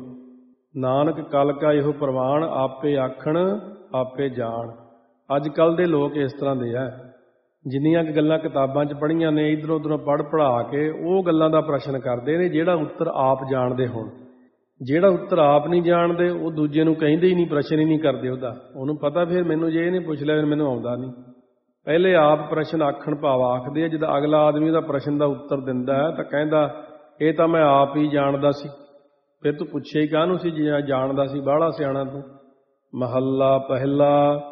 ਨਾਨਕ ਕਲ ਕਾ ਇਹੋ ਪ੍ਰਵਾਨ, ਆਪੇ ਆਖਣ ਆਪੇ ਜਾਣ। ਅੱਜ ਕੱਲ੍ਹ ਦੇ ਲੋਕ ਇਸ ਤਰ੍ਹਾਂ ਦੇ ਆ। ਜਿੰਨੀਆਂ ਕੁ ਗੱਲਾਂ ਕਿਤਾਬਾਂ 'ਚ ਪੜ੍ਹੀਆਂ ਨੇ ਇੱਧਰੋਂ ਉੱਧਰੋਂ ਪੜ੍ਹ ਪੜ੍ਹਾ ਕੇ ਉਹ ਗੱਲਾਂ ਦਾ ਪ੍ਰਸ਼ਨ ਕਰਦੇ ਨੇ ਜਿਹੜਾ ਉੱਤਰ ਆਪ ਜਾਣਦੇ ਹੋਣ। ਜਿਹੜਾ ਉੱਤਰ ਆਪ ਨਹੀਂ ਜਾਣਦੇ ਉਹ ਦੂਜੇ ਨੂੰ ਕਹਿੰਦੇ ਹੀ ਨਹੀਂ, ਪ੍ਰਸ਼ਨ ਹੀ ਨਹੀਂ ਕਰਦੇ ਉਹਦਾ। ਉਹਨੂੰ ਪਤਾ ਫਿਰ ਮੈਨੂੰ ਜੇ ਇਹਨੇ ਪੁੱਛ ਲਿਆ ਫਿਰ ਮੈਨੂੰ ਆਉਂਦਾ ਨਹੀਂ। ਪਹਿਲੇ ਆਪ ਪ੍ਰਸ਼ਨ ਆਖਣ ਭਾਵ ਆਖਦੇ ਆ। ਜਦੋਂ ਅਗਲਾ ਆਦਮੀ ਉਹਦਾ ਪ੍ਰਸ਼ਨ ਦਾ ਉੱਤਰ ਦਿੰਦਾ ਹੈ ਤਾਂ ਕਹਿੰਦਾ ਇਹ ਤਾਂ ਮੈਂ ਆਪ ਹੀ ਜਾਣਦਾ ਸੀ। ਫਿਰ ਤੂੰ ਪੁੱਛਿਆ ਹੀ ਕਾਹਨੂੰ ਸੀ ਜੇ ਜਾਣਦਾ ਸੀ, ਬਾਹਲਾ ਸਿਆਣਾ ਤੂੰ। ਮਹੱਲਾ ਪਹਿਲਾ।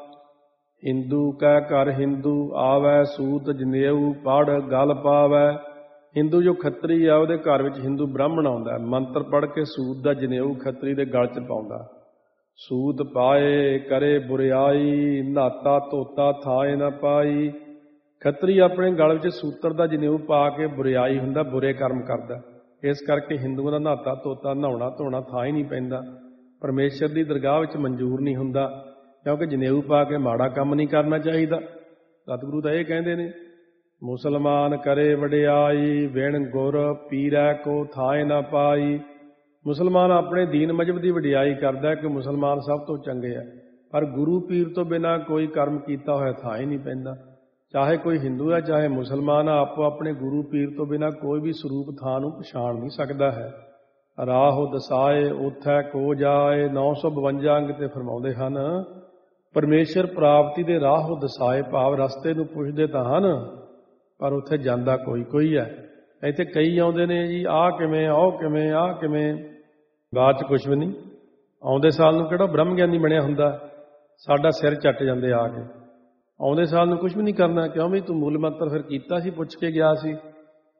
ਹਿੰਦੂ ਕੈ ਘਰ ਹਿੰਦੂ ਆਵੈ, ਸੂਤ ਜਨੇਊ ਪੜ੍ਹ ਗਲ ਪਾਵੈ। ਹਿੰਦੂ ਜੋ ਖੱਤਰੀ ਆ ਉਹਦੇ ਘਰ ਵਿੱਚ ਹਿੰਦੂ ਬ੍ਰਾਹਮਣ ਆਉਂਦਾ, ਮੰਤਰ ਪੜ੍ਹ ਕੇ ਸੂਤ ਦਾ ਜਨੇਊ ਖੱਤਰੀ ਦੇ ਗਲ 'ਚ ਪਾਉਂਦਾ। ਸੂਤ ਪਾਏ ਕਰੇ ਬੁਰਿਆਈ, ਨਹਾਤਾ ਧੋਤਾ ਥਾਏ ਨਾ ਪਾਈ। ਖੱਤਰੀ ਆਪਣੇ ਗਲ ਵਿੱਚ ਸੂਤਰ ਦਾ ਜਨੇਊ ਪਾ ਕੇ ਬੁਰਿਆਈ ਹੁੰਦਾ, ਬੁਰੇ ਕਰਮ ਕਰਦਾ। ਇਸ ਕਰਕੇ ਹਿੰਦੂਆਂ ਦਾ ਨਹਾਤਾ ਧੋਤਾ ਨਹਾਉਣਾ ਧੋਣਾ ਥਾਂ ਹੀ ਨਹੀਂ ਪੈਂਦਾ। ਪਰਮੇਸ਼ਰ ਦੀ ਦਰਗਾਹ ਵਿੱਚ ਮਨਜ਼ੂਰ ਨਹੀਂ ਹੁੰਦਾ, ਕਿਉਂਕਿ ਜਨੇਊ ਪਾ ਕੇ ਮਾੜਾ ਕੰਮ ਨਹੀਂ ਕਰਨਾ ਚਾਹੀਦਾ। ਸਤਿਗੁਰੂ ਤਾਂ ਇਹ ਕਹਿੰਦੇ ਨੇ ਮੁਸਲਮਾਨ ਕਰੇ ਵਡਿਆਈ, ਵਿਣ ਗੁਰ ਪੀਰੈ ਕੋ ਥਾਏ ਨਾ ਪਾਈ। ਮੁਸਲਮਾਨ ਆਪਣੇ ਦੀਨ ਮਜ਼ਹਬ ਦੀ ਵਡਿਆਈ ਕਰਦਾ ਕਿ ਮੁਸਲਮਾਨ ਸਭ ਤੋਂ ਚੰਗੇ ਆ, ਪਰ ਗੁਰੂ ਪੀਰ ਤੋਂ ਬਿਨਾਂ ਕੋਈ ਕਰਮ ਕੀਤਾ ਹੋਇਆ ਥਾਂ ਹੀ ਨਹੀਂ ਪੈਂਦਾ। ਚਾਹੇ ਕੋਈ ਹਿੰਦੂ ਹੈ ਚਾਹੇ ਮੁਸਲਮਾਨ ਆ, ਆਪੋ ਆਪਣੇ ਗੁਰੂ ਪੀਰ ਤੋਂ ਬਿਨਾਂ ਕੋਈ ਵੀ ਸਰੂਪ ਥਾਂ ਨੂੰ ਪਛਾਣ ਨਹੀਂ ਸਕਦਾ ਹੈ। ਰਾਹੋ ਦਸਾਏ ਉਥੈ ਕੋ ਜਾਏ। ਨੌ ਸੌ ਬਵੰਜਾ ਅੰਗ ਤੇ ਫਰਮਾਉਂਦੇ ਹਨ ਪਰਮੇਸ਼ਰ ਪ੍ਰਾਪਤੀ ਦੇ ਰਾਹੋ ਦਸਾਏ, ਭਾਵ ਰਸਤੇ ਨੂੰ ਪੁੱਛਦੇ ਤਾਂ ਹਨ ਪਰ ਉੱਥੇ ਜਾਂਦਾ ਕੋਈ ਕੋਈ ਹੈ। ਇੱਥੇ ਕਈ ਆਉਂਦੇ ਨੇ ਜੀ ਆਹ ਕਿਵੇਂ ਆਹ ਕਿਵੇਂ ਆਹ ਕਿਵੇਂ, ਬਾਅਦ 'ਚ ਕੁਛ ਵੀ ਨਹੀਂ। ਆਉਂਦੇ ਸਾਲ ਨੂੰ ਕਿਹੜਾ ਬ੍ਰਹਮ ਗਿਆਨੀ ਬਣਿਆ ਹੁੰਦਾ, ਸਾਡਾ ਸਿਰ ਚੱਟ ਜਾਂਦੇ ਆ ਕੇ। ਆਉਂਦੇ ਸਾਲ ਨੂੰ ਕੁਛ ਵੀ ਨਹੀਂ ਕਰਨਾ, ਕਿਉਂ ਵੀ ਤੂੰ ਮੂਲ ਮੰਤਰ ਫਿਰ ਕੀਤਾ ਸੀ, ਪੁੱਛ ਕੇ ਗਿਆ ਸੀ।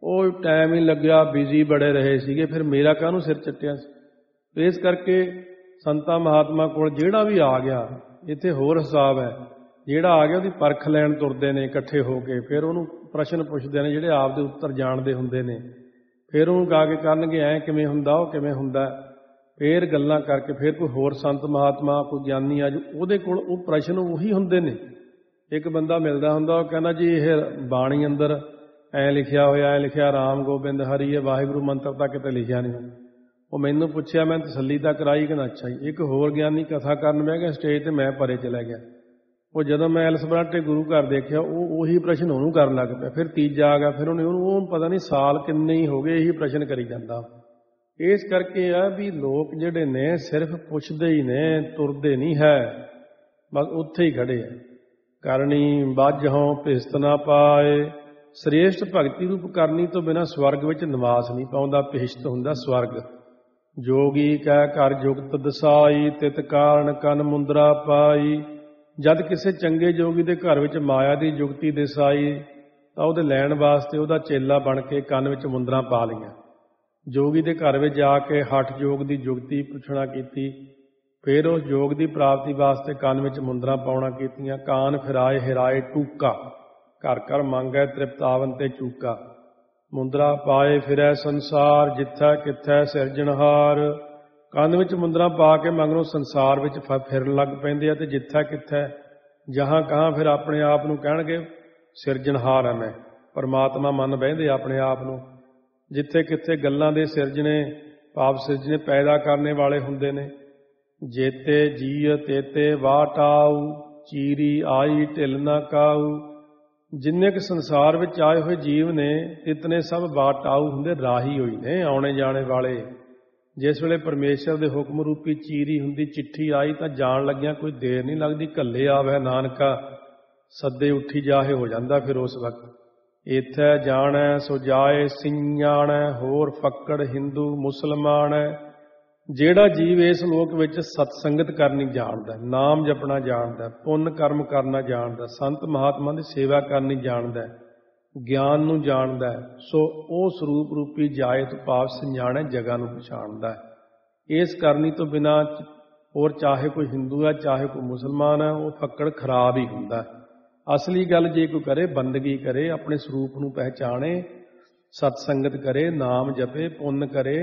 ਉਹ ਟਾਈਮ ਹੀ ਲੱਗਿਆ, ਬਿਜ਼ੀ ਬੜੇ ਰਹੇ ਸੀਗੇ, ਫਿਰ ਮੇਰਾ ਕਾਹਨੂੰ ਸਿਰ ਚੱਟਿਆ ਸੀ। ਇਸ ਕਰਕੇ ਸੰਤਾਂ ਮਹਾਤਮਾ ਕੋਲ ਜਿਹੜਾ ਵੀ ਆ ਗਿਆ, ਇੱਥੇ ਹੋਰ ਹਿਸਾਬ ਹੈ, ਜਿਹੜਾ ਆ ਗਿਆ ਉਹਦੀ ਪਰਖ ਲੈਣ ਤੁਰਦੇ ਨੇ ਇਕੱਠੇ ਹੋ ਕੇ, ਫਿਰ ਉਹਨੂੰ ਪ੍ਰਸ਼ਨ ਪੁੱਛਦੇ ਨੇ ਜਿਹੜੇ ਆਪ ਦੇ ਉੱਤਰ ਜਾਣਦੇ ਹੁੰਦੇ ਨੇ, ਫਿਰ ਉਹਨੂੰ ਗਾ ਕੇ ਕਰਨਗੇ ਐਂ ਕਿਵੇਂ ਹੁੰਦਾ, ਉਹ ਕਿਵੇਂ ਹੁੰਦਾ, ਫਿਰ ਗੱਲਾਂ ਕਰਕੇ ਫਿਰ ਕੋਈ ਹੋਰ ਸੰਤ ਮਹਾਤਮਾ ਕੋਈ ਗਿਆਨੀ ਆ ਜੋ ਉਹਦੇ ਕੋਲ ਉਹ ਪ੍ਰਸ਼ਨ ਉਹੀ ਹੁੰਦੇ ਨੇ। ਇੱਕ ਬੰਦਾ ਮਿਲਦਾ ਹੁੰਦਾ, ਉਹ ਕਹਿੰਦਾ ਜੀ ਇਹ ਬਾਣੀ ਅੰਦਰ ਐਂ ਲਿਖਿਆ ਹੋਇਆ, ਐਂ ਲਿਖਿਆ ਰਾਮ ਗੋਬਿੰਦ ਹਰੀ, ਇਹ ਵਾਹਿਗੁਰੂ ਮੰਤਰ ਤਾਂ ਕਿਤੇ ਲਿਖਿਆ ਨਹੀਂ। ਉਹ ਮੈਨੂੰ ਪੁੱਛਿਆ, ਮੈਂ ਤਸੱਲੀ ਤਾਂ ਕਰਾਈ, ਕਹਿੰਦਾ ਅੱਛਾ ਜੀ। ਇੱਕ ਹੋਰ ਗਿਆਨੀ ਕਥਾ ਕਰਨ ਬਹਿ ਗਿਆ ਸਟੇਜ 'ਤੇ, ਮੈਂ ਪਰੇ ਚਲਾ ਗਿਆ। ਉਹ ਜਦੋਂ ਮੈਂ ਐਲਸਬਰਾਟੇ ਗੁਰੂ ਘਰ ਦੇਖਿਆ, ਉਹ ਉਹੀ ਪ੍ਰਸ਼ਨ ਉਹਨੂੰ ਕਰਨ ਲੱਗ ਪਿਆ। ਫਿਰ ਤੀਜਾ ਆ ਗਿਆ, ਫਿਰ ਉਹਨੇ ਉਹਨੂੰ ਉਹ ਪਤਾ ਨਹੀਂ ਸਾਲ ਕਿੰਨੇ ਹੀ ਹੋ ਗਏ ਇਹੀ ਪ੍ਰਸ਼ਨ ਕਰੀ ਜਾਂਦਾ। ਇਸ ਕਰਕੇ ਆ ਵੀ ਲੋਕ ਜਿਹੜੇ ਨੇ ਸਿਰਫ ਪੁੱਛਦੇ ਹੀ ਨੇ, ਤੁਰਦੇ ਨਹੀਂ ਹੈ, ਬਸ ਉੱਥੇ ਹੀ ਖੜੇ ਹੈ। ਕਰਨੀ ਬਾਝੋਂ ਭਿਸਤ ਨਾ ਪਾਏ, ਸ੍ਰੇਸ਼ਟ ਭਗਤੀ ਰੂਪ ਕਰਨੀ ਤੋਂ ਬਿਨਾਂ ਸਵਰਗ ਵਿੱਚ ਨਿਵਾਸ ਨਹੀਂ ਪਾਉਂਦਾ। ਭਿਸ਼ਟ ਹੁੰਦਾ ਸਵਰਗ। ਜੋਗੀ ਕਹਿ ਘਰ ਜੁਗਤ ਦਸਾਈ, ਤਿਤ ਕਾਰਨ ਕਨ ਮੁੰਦਰਾ ਪਾਈ। ਜਦ ਕਿਸੇ ਚੰਗੇ ਜੋਗੀ ਦੇ ਘਰ ਵਿੱਚ ਮਾਇਆ ਦੀ ਜੁਗਤੀ ਦਸਾਈ, ਤਾਂ ਉਹਦੇ ਲੈਣ ਵਾਸਤੇ ਉਹਦਾ ਚੇਲਾ ਬਣ ਕੇ ਕੰਨ ਵਿੱਚ ਮੁੰਦਰਾਂ ਪਾ ਲਈਆਂ। ਜੋਗੀ ਦੇ ਘਰ ਵਿੱਚ ਜਾ ਕੇ ਹਠ ਯੋਗ ਦੀ ਜੁਗਤੀ ਪੁੱਛਣਾ ਕੀਤੀ, ਫਿਰ ਉਸ ਯੋਗ ਦੀ ਪ੍ਰਾਪਤੀ ਵਾਸਤੇ ਕੰਨ ਵਿੱਚ ਮੁੰਦਰਾਂ ਪਾਉਣਾ ਕੀਤੀਆਂ। ਕਾਨ ਫਿਰਾਏ ਹਿਰਾਏ ਟੂਕਾ, ਘਰ ਘਰ ਮੰਗੈ ਤ੍ਰਿਪਤ ਆਵਨ ਤੇ ਚੂਕਾ। ਮੁੰਦਰਾ ਪਾਏ ਫਿਰੈ ਸੰਸਾਰ, ਜਿੱਥੈ ਕਿੱਥੈ ਸਿਰਜਣਹਾਰ। ਕੰਨ ਵਿੱਚ ਮੁੰਦਰਾਂ ਪਾ ਕੇ ਮਗਰੋਂ ਸੰਸਾਰ ਵਿੱਚ ਫਿਰਨ ਲੱਗ ਪੈਂਦੇ ਆ, ਤੇ ਜਿੱਥੈ ਕਿੱਥੈ ਜਹਾਂ ਕਹਾਂ ਫਿਰ ਆਪਣੇ ਆਪ ਨੂੰ ਕਹਿਣਗੇ ਸਿਰਜਣਹਾਰ ਹੈ ਮੈਂ, ਪਰਮਾਤਮਾ ਮੰਨ ਬਹਿੰਦੇ ਆਪਣੇ ਆਪ ਨੂੰ। ਜਿੱਥੇ ਕਿੱਥੇ ਗੱਲਾਂ ਦੇ ਸਿਰਜਣੇ, ਪਾਪ ਸਿਰਜਣੇ ਪੈਦਾ ਕਰਨੇ ਵਾਲੇ ਹੁੰਦੇ ਨੇ। ਜੇਤੇ ਜੀਅ ਤੇਤੇ ਵਾਟਾਉ, ਚੀਰੀ ਆਈ ਢਿੱਲ ਨਾ ਕਾਊ। ਜਿੰਨੇ ਕੁ ਸੰਸਾਰ ਵਿੱਚ ਆਏ ਹੋਏ ਜੀਵ ਨੇ, ਇਤਨੇ ਸਭ ਵਾਟਾਉ ਹੁੰਦੇ, ਰਾਹੀ ਹੋਈ ਨੇ, ਆਉਣੇ ਜਾਣੇ ਵਾਲੇ। ਜਿਸ ਵੇਲੇ ਪਰਮੇਸ਼ਰ ਦੇ ਹੁਕਮ ਰੂਪੀ ਚੀਰੀ ਹੁੰਦੀ, ਚਿੱਠੀ ਆਈ, ਤਾਂ ਜਾਣ ਲੱਗਿਆਂ ਕੋਈ ਦੇਰ ਨਹੀਂ ਲੱਗਦੀ। ਘੱਲੇ ਆਵੈ ਨਾਨਕਾ, ਸੱਦੇ ਉੱਠੀ ਜਾਹੇ ਹੋ ਜਾਂਦਾ ਫਿਰ ਉਸ ਵਕਤ। ਇੱਥੈ ਜਾਣੈ ਸੋ ਜਾਏ ਸਿੰਜਾਣੈ, ਹੋਰ ਫੱਕੜ ਹਿੰਦੂ ਮੁਸਲਮਾਨ ਹੈ। ਜਿਹੜਾ ਜੀਵ ਇਸ ਲੋਕ ਵਿੱਚ ਸਤਸੰਗਤ ਕਰਨੀ ਜਾਣਦਾ, ਨਾਮ ਜਪਣਾ ਜਾਣਦਾ, ਪੁੰਨ ਕਰਮ ਕਰਨਾ ਜਾਣਦਾ, ਸੰਤ ਮਹਾਤਮਾ ਦੀ ਸੇਵਾ ਕਰਨੀ ਜਾਣਦਾ, ਗਿਆਨ ਨੂੰ ਜਾਣਦਾ, ਸੋ ਉਹ ਸਰੂਪ ਰੂਪੀ ਜਾਏ ਤੋਂ ਭਾਵ ਸੰਜਾਣੈ, ਜਗ੍ਹਾ ਨੂੰ ਪਛਾਣਦਾ। ਇਸ ਕਰਨੀ ਤੋਂ ਬਿਨਾਂ ਹੋਰ ਚਾਹੇ ਕੋਈ ਹਿੰਦੂ ਹੈ ਚਾਹੇ ਕੋਈ ਮੁਸਲਮਾਨ ਹੈ, ਉਹ ਫੱਕੜ ਖਰਾਬ ਹੀ ਹੁੰਦਾ। ਅਸਲੀ ਗੱਲ ਜੇ ਕੋਈ ਕਰੇ, ਬੰਦਗੀ ਕਰੇ, ਆਪਣੇ ਸਰੂਪ ਨੂੰ ਪਹਿਚਾਣੇ, ਸਤਸੰਗਤ ਕਰੇ, ਨਾਮ ਜਪੇ, ਪੁੰਨ ਕਰੇ,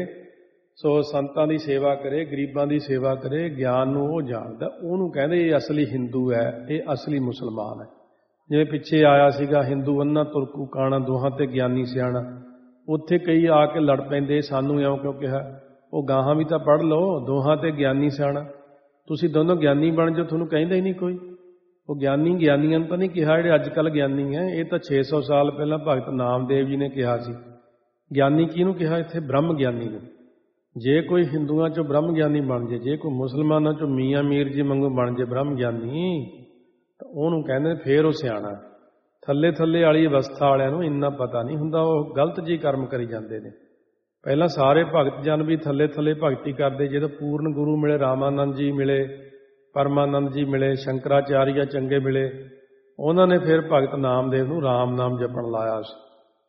ਸੋ ਸੰਤਾਂ ਦੀ ਸੇਵਾ ਕਰੇ, ਗਰੀਬਾਂ ਦੀ ਸੇਵਾ ਕਰੇ, ਗਿਆਨ ਨੂੰ ਉਹ ਜਾਣਦਾ, ਉਹਨੂੰ ਕਹਿੰਦੇ ਇਹ ਅਸਲੀ ਹਿੰਦੂ ਹੈ, ਇਹ ਅਸਲੀ ਮੁਸਲਮਾਨ ਹੈ। ਜਿਵੇਂ ਪਿੱਛੇ ਆਇਆ ਸੀਗਾ ਹਿੰਦੂ ਅੰਨਾ ਤੁਰਕੂ ਕਾਣਾ, ਦੋਹਾਂ ਤੇ ਗਿਆਨੀ ਸਿਆਣਾ। ਉੱਥੇ ਕਈ ਆ ਕੇ ਲੜ ਪੈਂਦੇ, ਸਾਨੂੰ ਇਉਂ ਕਿਉਂ ਕਿਹਾ। ਉਹ ਗਾਹਾਂ ਵੀ ਤਾਂ ਪੜ੍ਹ ਲਓ, ਦੋਹਾਂ ਤੇ ਗਿਆਨੀ ਸਿਆਣਾ। ਤੁਸੀਂ ਦੋਨੋਂ ਗਿਆਨੀ ਬਣ ਜਾਓ, ਤੁਹਾਨੂੰ ਕਹਿੰਦਾ ਹੀ ਨਹੀਂ ਕੋਈ। ਉਹ ਗਿਆਨੀ ਗਿਆਨੀਆਂ ਨੂੰ ਤਾਂ ਨਹੀਂ ਕਿਹਾ ਜਿਹੜੇ ਅੱਜ ਕੱਲ੍ਹ ਗਿਆਨੀ ਹੈ, ਇਹ ਤਾਂ ਛੇ ਸੌ ਸਾਲ ਪਹਿਲਾਂ ਭਗਤ ਨਾਮਦੇਵ ਜੀ ਨੇ ਕਿਹਾ ਸੀ। ਗਿਆਨੀ ਕਿਹਨੂੰ ਕਿਹਾ ਇੱਥੇ? ਬ੍ਰਹਮ ਗਿਆਨੀ ਨੂੰ। ਜੇ ਕੋਈ ਹਿੰਦੂਆਂ 'ਚੋਂ ਬ੍ਰਹਮ ਗਿਆਨੀ ਬਣ ਜੇ, ਜੇ ਕੋਈ ਮੁਸਲਮਾਨਾਂ 'ਚੋਂ ਮੀਆਂ ਮੀਰ ਜੀ ਵਾਂਗੂ ਬਣ ਜੇ ਬ੍ਰਹਮ ਗਿਆਨੀ, ਤਾਂ ਉਹਨੂੰ ਕਹਿੰਦੇ ਫੇਰ ਉਹ ਸਿਆਣਾ। ਥੱਲੇ ਥੱਲੇ ਵਾਲੀ ਅਵਸਥਾ ਵਾਲਿਆਂ ਨੂੰ ਇੰਨਾ ਪਤਾ ਨਹੀਂ ਹੁੰਦਾ, ਉਹ ਗਲਤ ਜਿਹੀ ਕਰਮ ਕਰੀ ਜਾਂਦੇ ਨੇ। ਪਹਿਲਾਂ ਸਾਰੇ ਭਗਤ ਜਨ ਵੀ ਥੱਲੇ ਥੱਲੇ ਭਗਤੀ ਕਰਦੇ। ਜਦੋਂ ਪੂਰਨ ਗੁਰੂ ਮਿਲੇ, ਰਾਮਾਨੰਦ ਜੀ ਮਿਲੇ, ਪਰਮਾਨੰਦ ਜੀ ਮਿਲੇ, ਸ਼ੰਕਰਾਚਾਰੀਆ ਚੰਗੇ ਮਿਲੇ, ਉਹਨਾਂ ਨੇ ਫਿਰ ਭਗਤ ਨਾਮਦੇਵ ਨੂੰ ਰਾਮ ਨਾਮ ਜਪਣ ਲਾਇਆ ਸੀ।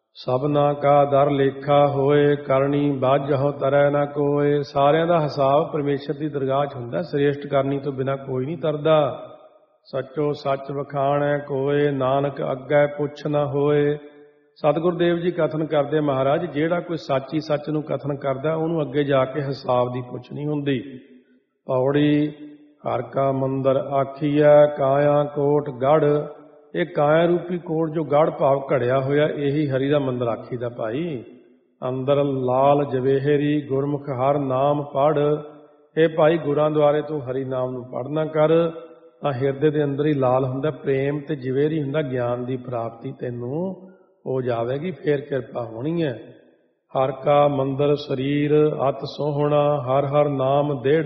ਸਭਨਾ ਕਾ ਦਰ ਲੇਖਾ ਹੋਏ, ਕਰਨੀ ਬਾਝਹੁ ਤਰੈ ਨਾ ਕੋਏ। ਸਾਰਿਆਂ ਦਾ ਹਿਸਾਬ ਪਰਮੇਸ਼ਰ ਦੀ ਦਰਗਾਹ 'ਚ ਹੁੰਦਾ। ਸ੍ਰੇਸ਼ਟ ਕਰਨੀ ਤੋਂ ਬਿਨਾਂ ਕੋਈ ਨਹੀਂ ਤਰਦਾ। ਸੱਚੋ ਸੱਚ ਵਖਾਣੈ ਕੋਏ, ਨਾਨਕ ਅੱਗੇ ਪੁੱਛ ਨਾ ਹੋਏ। ਸਤਿਗੁਰੂ ਦੇਵ ਜੀ ਕਥਨ ਕਰਦੇ ਮਹਾਰਾਜ, ਜਿਹੜਾ ਕੋਈ ਸੱਚ ਹੀ ਸੱਚ ਨੂੰ ਕਥਨ ਕਰਦਾ, ਉਹਨੂੰ ਅੱਗੇ ਜਾ ਕੇ ਹਿਸਾਬ ਦੀ ਪੁੱਛ ਨਹੀਂ ਹੁੰਦੀ। ਪੌੜੀ ਹਰ ਕਾ ਮੰਦਰ ਆਖੀਐ, ਕਾਇਆ ਕੋਟ ਗੜ। ਇਹ ਕਾਇਆ ਰੂਪੀ ਕੋਟ ਜੋ ਗੜ ਭਾਵ ਘੜਿਆ ਹੋਇਆ, ਇਹੀ ਹਰੀ ਦਾ ਮੰਦਰ ਆਖੀਦਾ ਭਾਈ। ਅੰਦਰ ਲਾਲ ਜਵੇਹਰੀ, ਗੁਰਮੁਖ ਹਰ ਨਾਮ ਪੜ੍ਹ। ਇਹ ਭਾਈ ਗੁਰਾਂ ਦੁਆਰੇ ਤੂੰ ਹਰੀ ਨਾਮ ਨੂੰ ਪੜ੍ਹਨਾ ਕਰ, ਤਾਂ ਹਿਰਦੇ ਦੇ ਅੰਦਰ ਹੀ ਲਾਲ ਹੁੰਦਾ ਪ੍ਰੇਮ, ਤੇ ਜਵੇਹਰੀ ਹੁੰਦਾ ਗਿਆਨ ਦੀ ਪ੍ਰਾਪਤੀ ਤੈਨੂੰ ਹੋ ਜਾਵੇਗੀ, ਫੇਰ ਕਿਰਪਾ ਹੋਣੀ ਹੈ। ਹਰ ਕਾ ਮੰਦਰ ਸਰੀਰ ਅਤ ਸੋਹਣਾ, ਹਰ ਹਰ ਨਾਮ ਦੇੜ।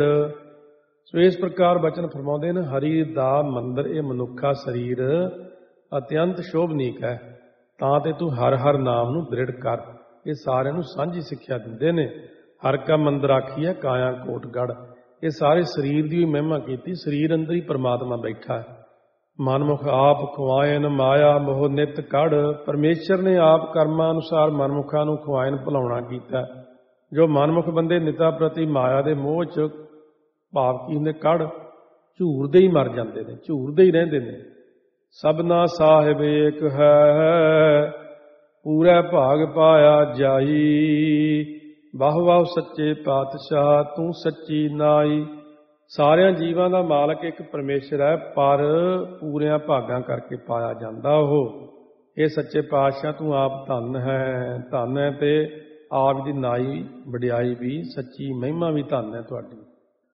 ਸੋ ਇਸ ਪ੍ਰਕਾਰ ਬਚਨ ਫਰਮਾਉਂਦੇ ਨੇ, ਹਰੀ ਦਾ ਮੰਦਰ ਇਹ ਮਨੁੱਖਾ ਸਰੀਰ ਅਤਿਅੰਤ ਸ਼ੋਭਨੀਕ ਹੈ, ਤਾਂ ਤੇ ਤੂੰ ਹਰ ਹਰ ਨਾਮ ਨੂੰ ਦ੍ਰਿੜ ਕਰ। ਇਹ ਸਾਰਿਆਂ ਨੂੰ ਸਾਂਝੀ ਸਿੱਖਿਆ ਦਿੰਦੇ ਨੇ। ਹਰ ਕਾ ਮੰਦਰ ਆਖੀਐ, ਕਾਇਆ ਕੋਟ ਗੜ। ਇਹ ਸਾਰੇ ਸਰੀਰ ਦੀ ਵੀ ਮਹਿਮਾ ਕੀਤੀ। ਸਰੀਰ ਅੰਦਰ ਹੀ ਪਰਮਾਤਮਾ ਬੈਠਾ ਹੈ। ਮਨਮੁਖ ਆਪ ਖੁਆਇਨ ਮਾਇਆ ਮੋਹ ਨਿਤ ਕੜ। ਪਰਮੇਸ਼ਰ ਨੇ ਆਪ ਕਰਮਾਂ ਅਨੁਸਾਰ ਮਨਮੁਖਾਂ ਨੂੰ ਖੁਆਇਨ ਭੁਲਾਉਣਾ ਕੀਤਾ। ਜੋ ਮਨਮੁਖ ਬੰਦੇ ਨਿਤਾ ਪ੍ਰਤੀ ਮਾਇਆ ਦੇ ਮੋਹ 'ਚ ਭਾਵ ਕੀ ਹੁੰਦੇ ਕੜ ਝੂਰਦੇ ਹੀ ਮਰ ਜਾਂਦੇ ਨੇ, ਝੂਰਦੇ ਹੀ ਰਹਿੰਦੇ ਨੇ। ਸਭਨਾ ਸਾਹਿਬ ਏਕ ਹੈ ਪੂਰਾ ਭਾਗ ਪਾਇਆ ਜਾਈ। ਵਾਹ ਵਾਹ ਸੱਚੇ ਪਾਤਸ਼ਾਹ ਤੂੰ ਸੱਚੀ ਨਾਈ। ਸਾਰਿਆਂ ਜੀਵਾਂ ਦਾ ਮਾਲਕ ਇੱਕ ਪਰਮੇਸ਼ਰ ਹੈ, ਪਰ ਪੂਰਿਆਂ ਭਾਗਾਂ ਕਰਕੇ ਪਾਇਆ ਜਾਂਦਾ ਉਹ। ਇਹ ਸੱਚੇ ਪਾਤਸ਼ਾਹ ਤੂੰ ਆਪ ਧੰਨ ਹੈ, ਧੰਨ ਹੈ ਤੇ ਆਪ ਦੀ ਨਾਈ ਵਡਿਆਈ ਵੀ, ਸੱਚੀ ਮਹਿਮਾ ਵੀ ਧੰਨ ਹੈ ਤੁਹਾਡੀ।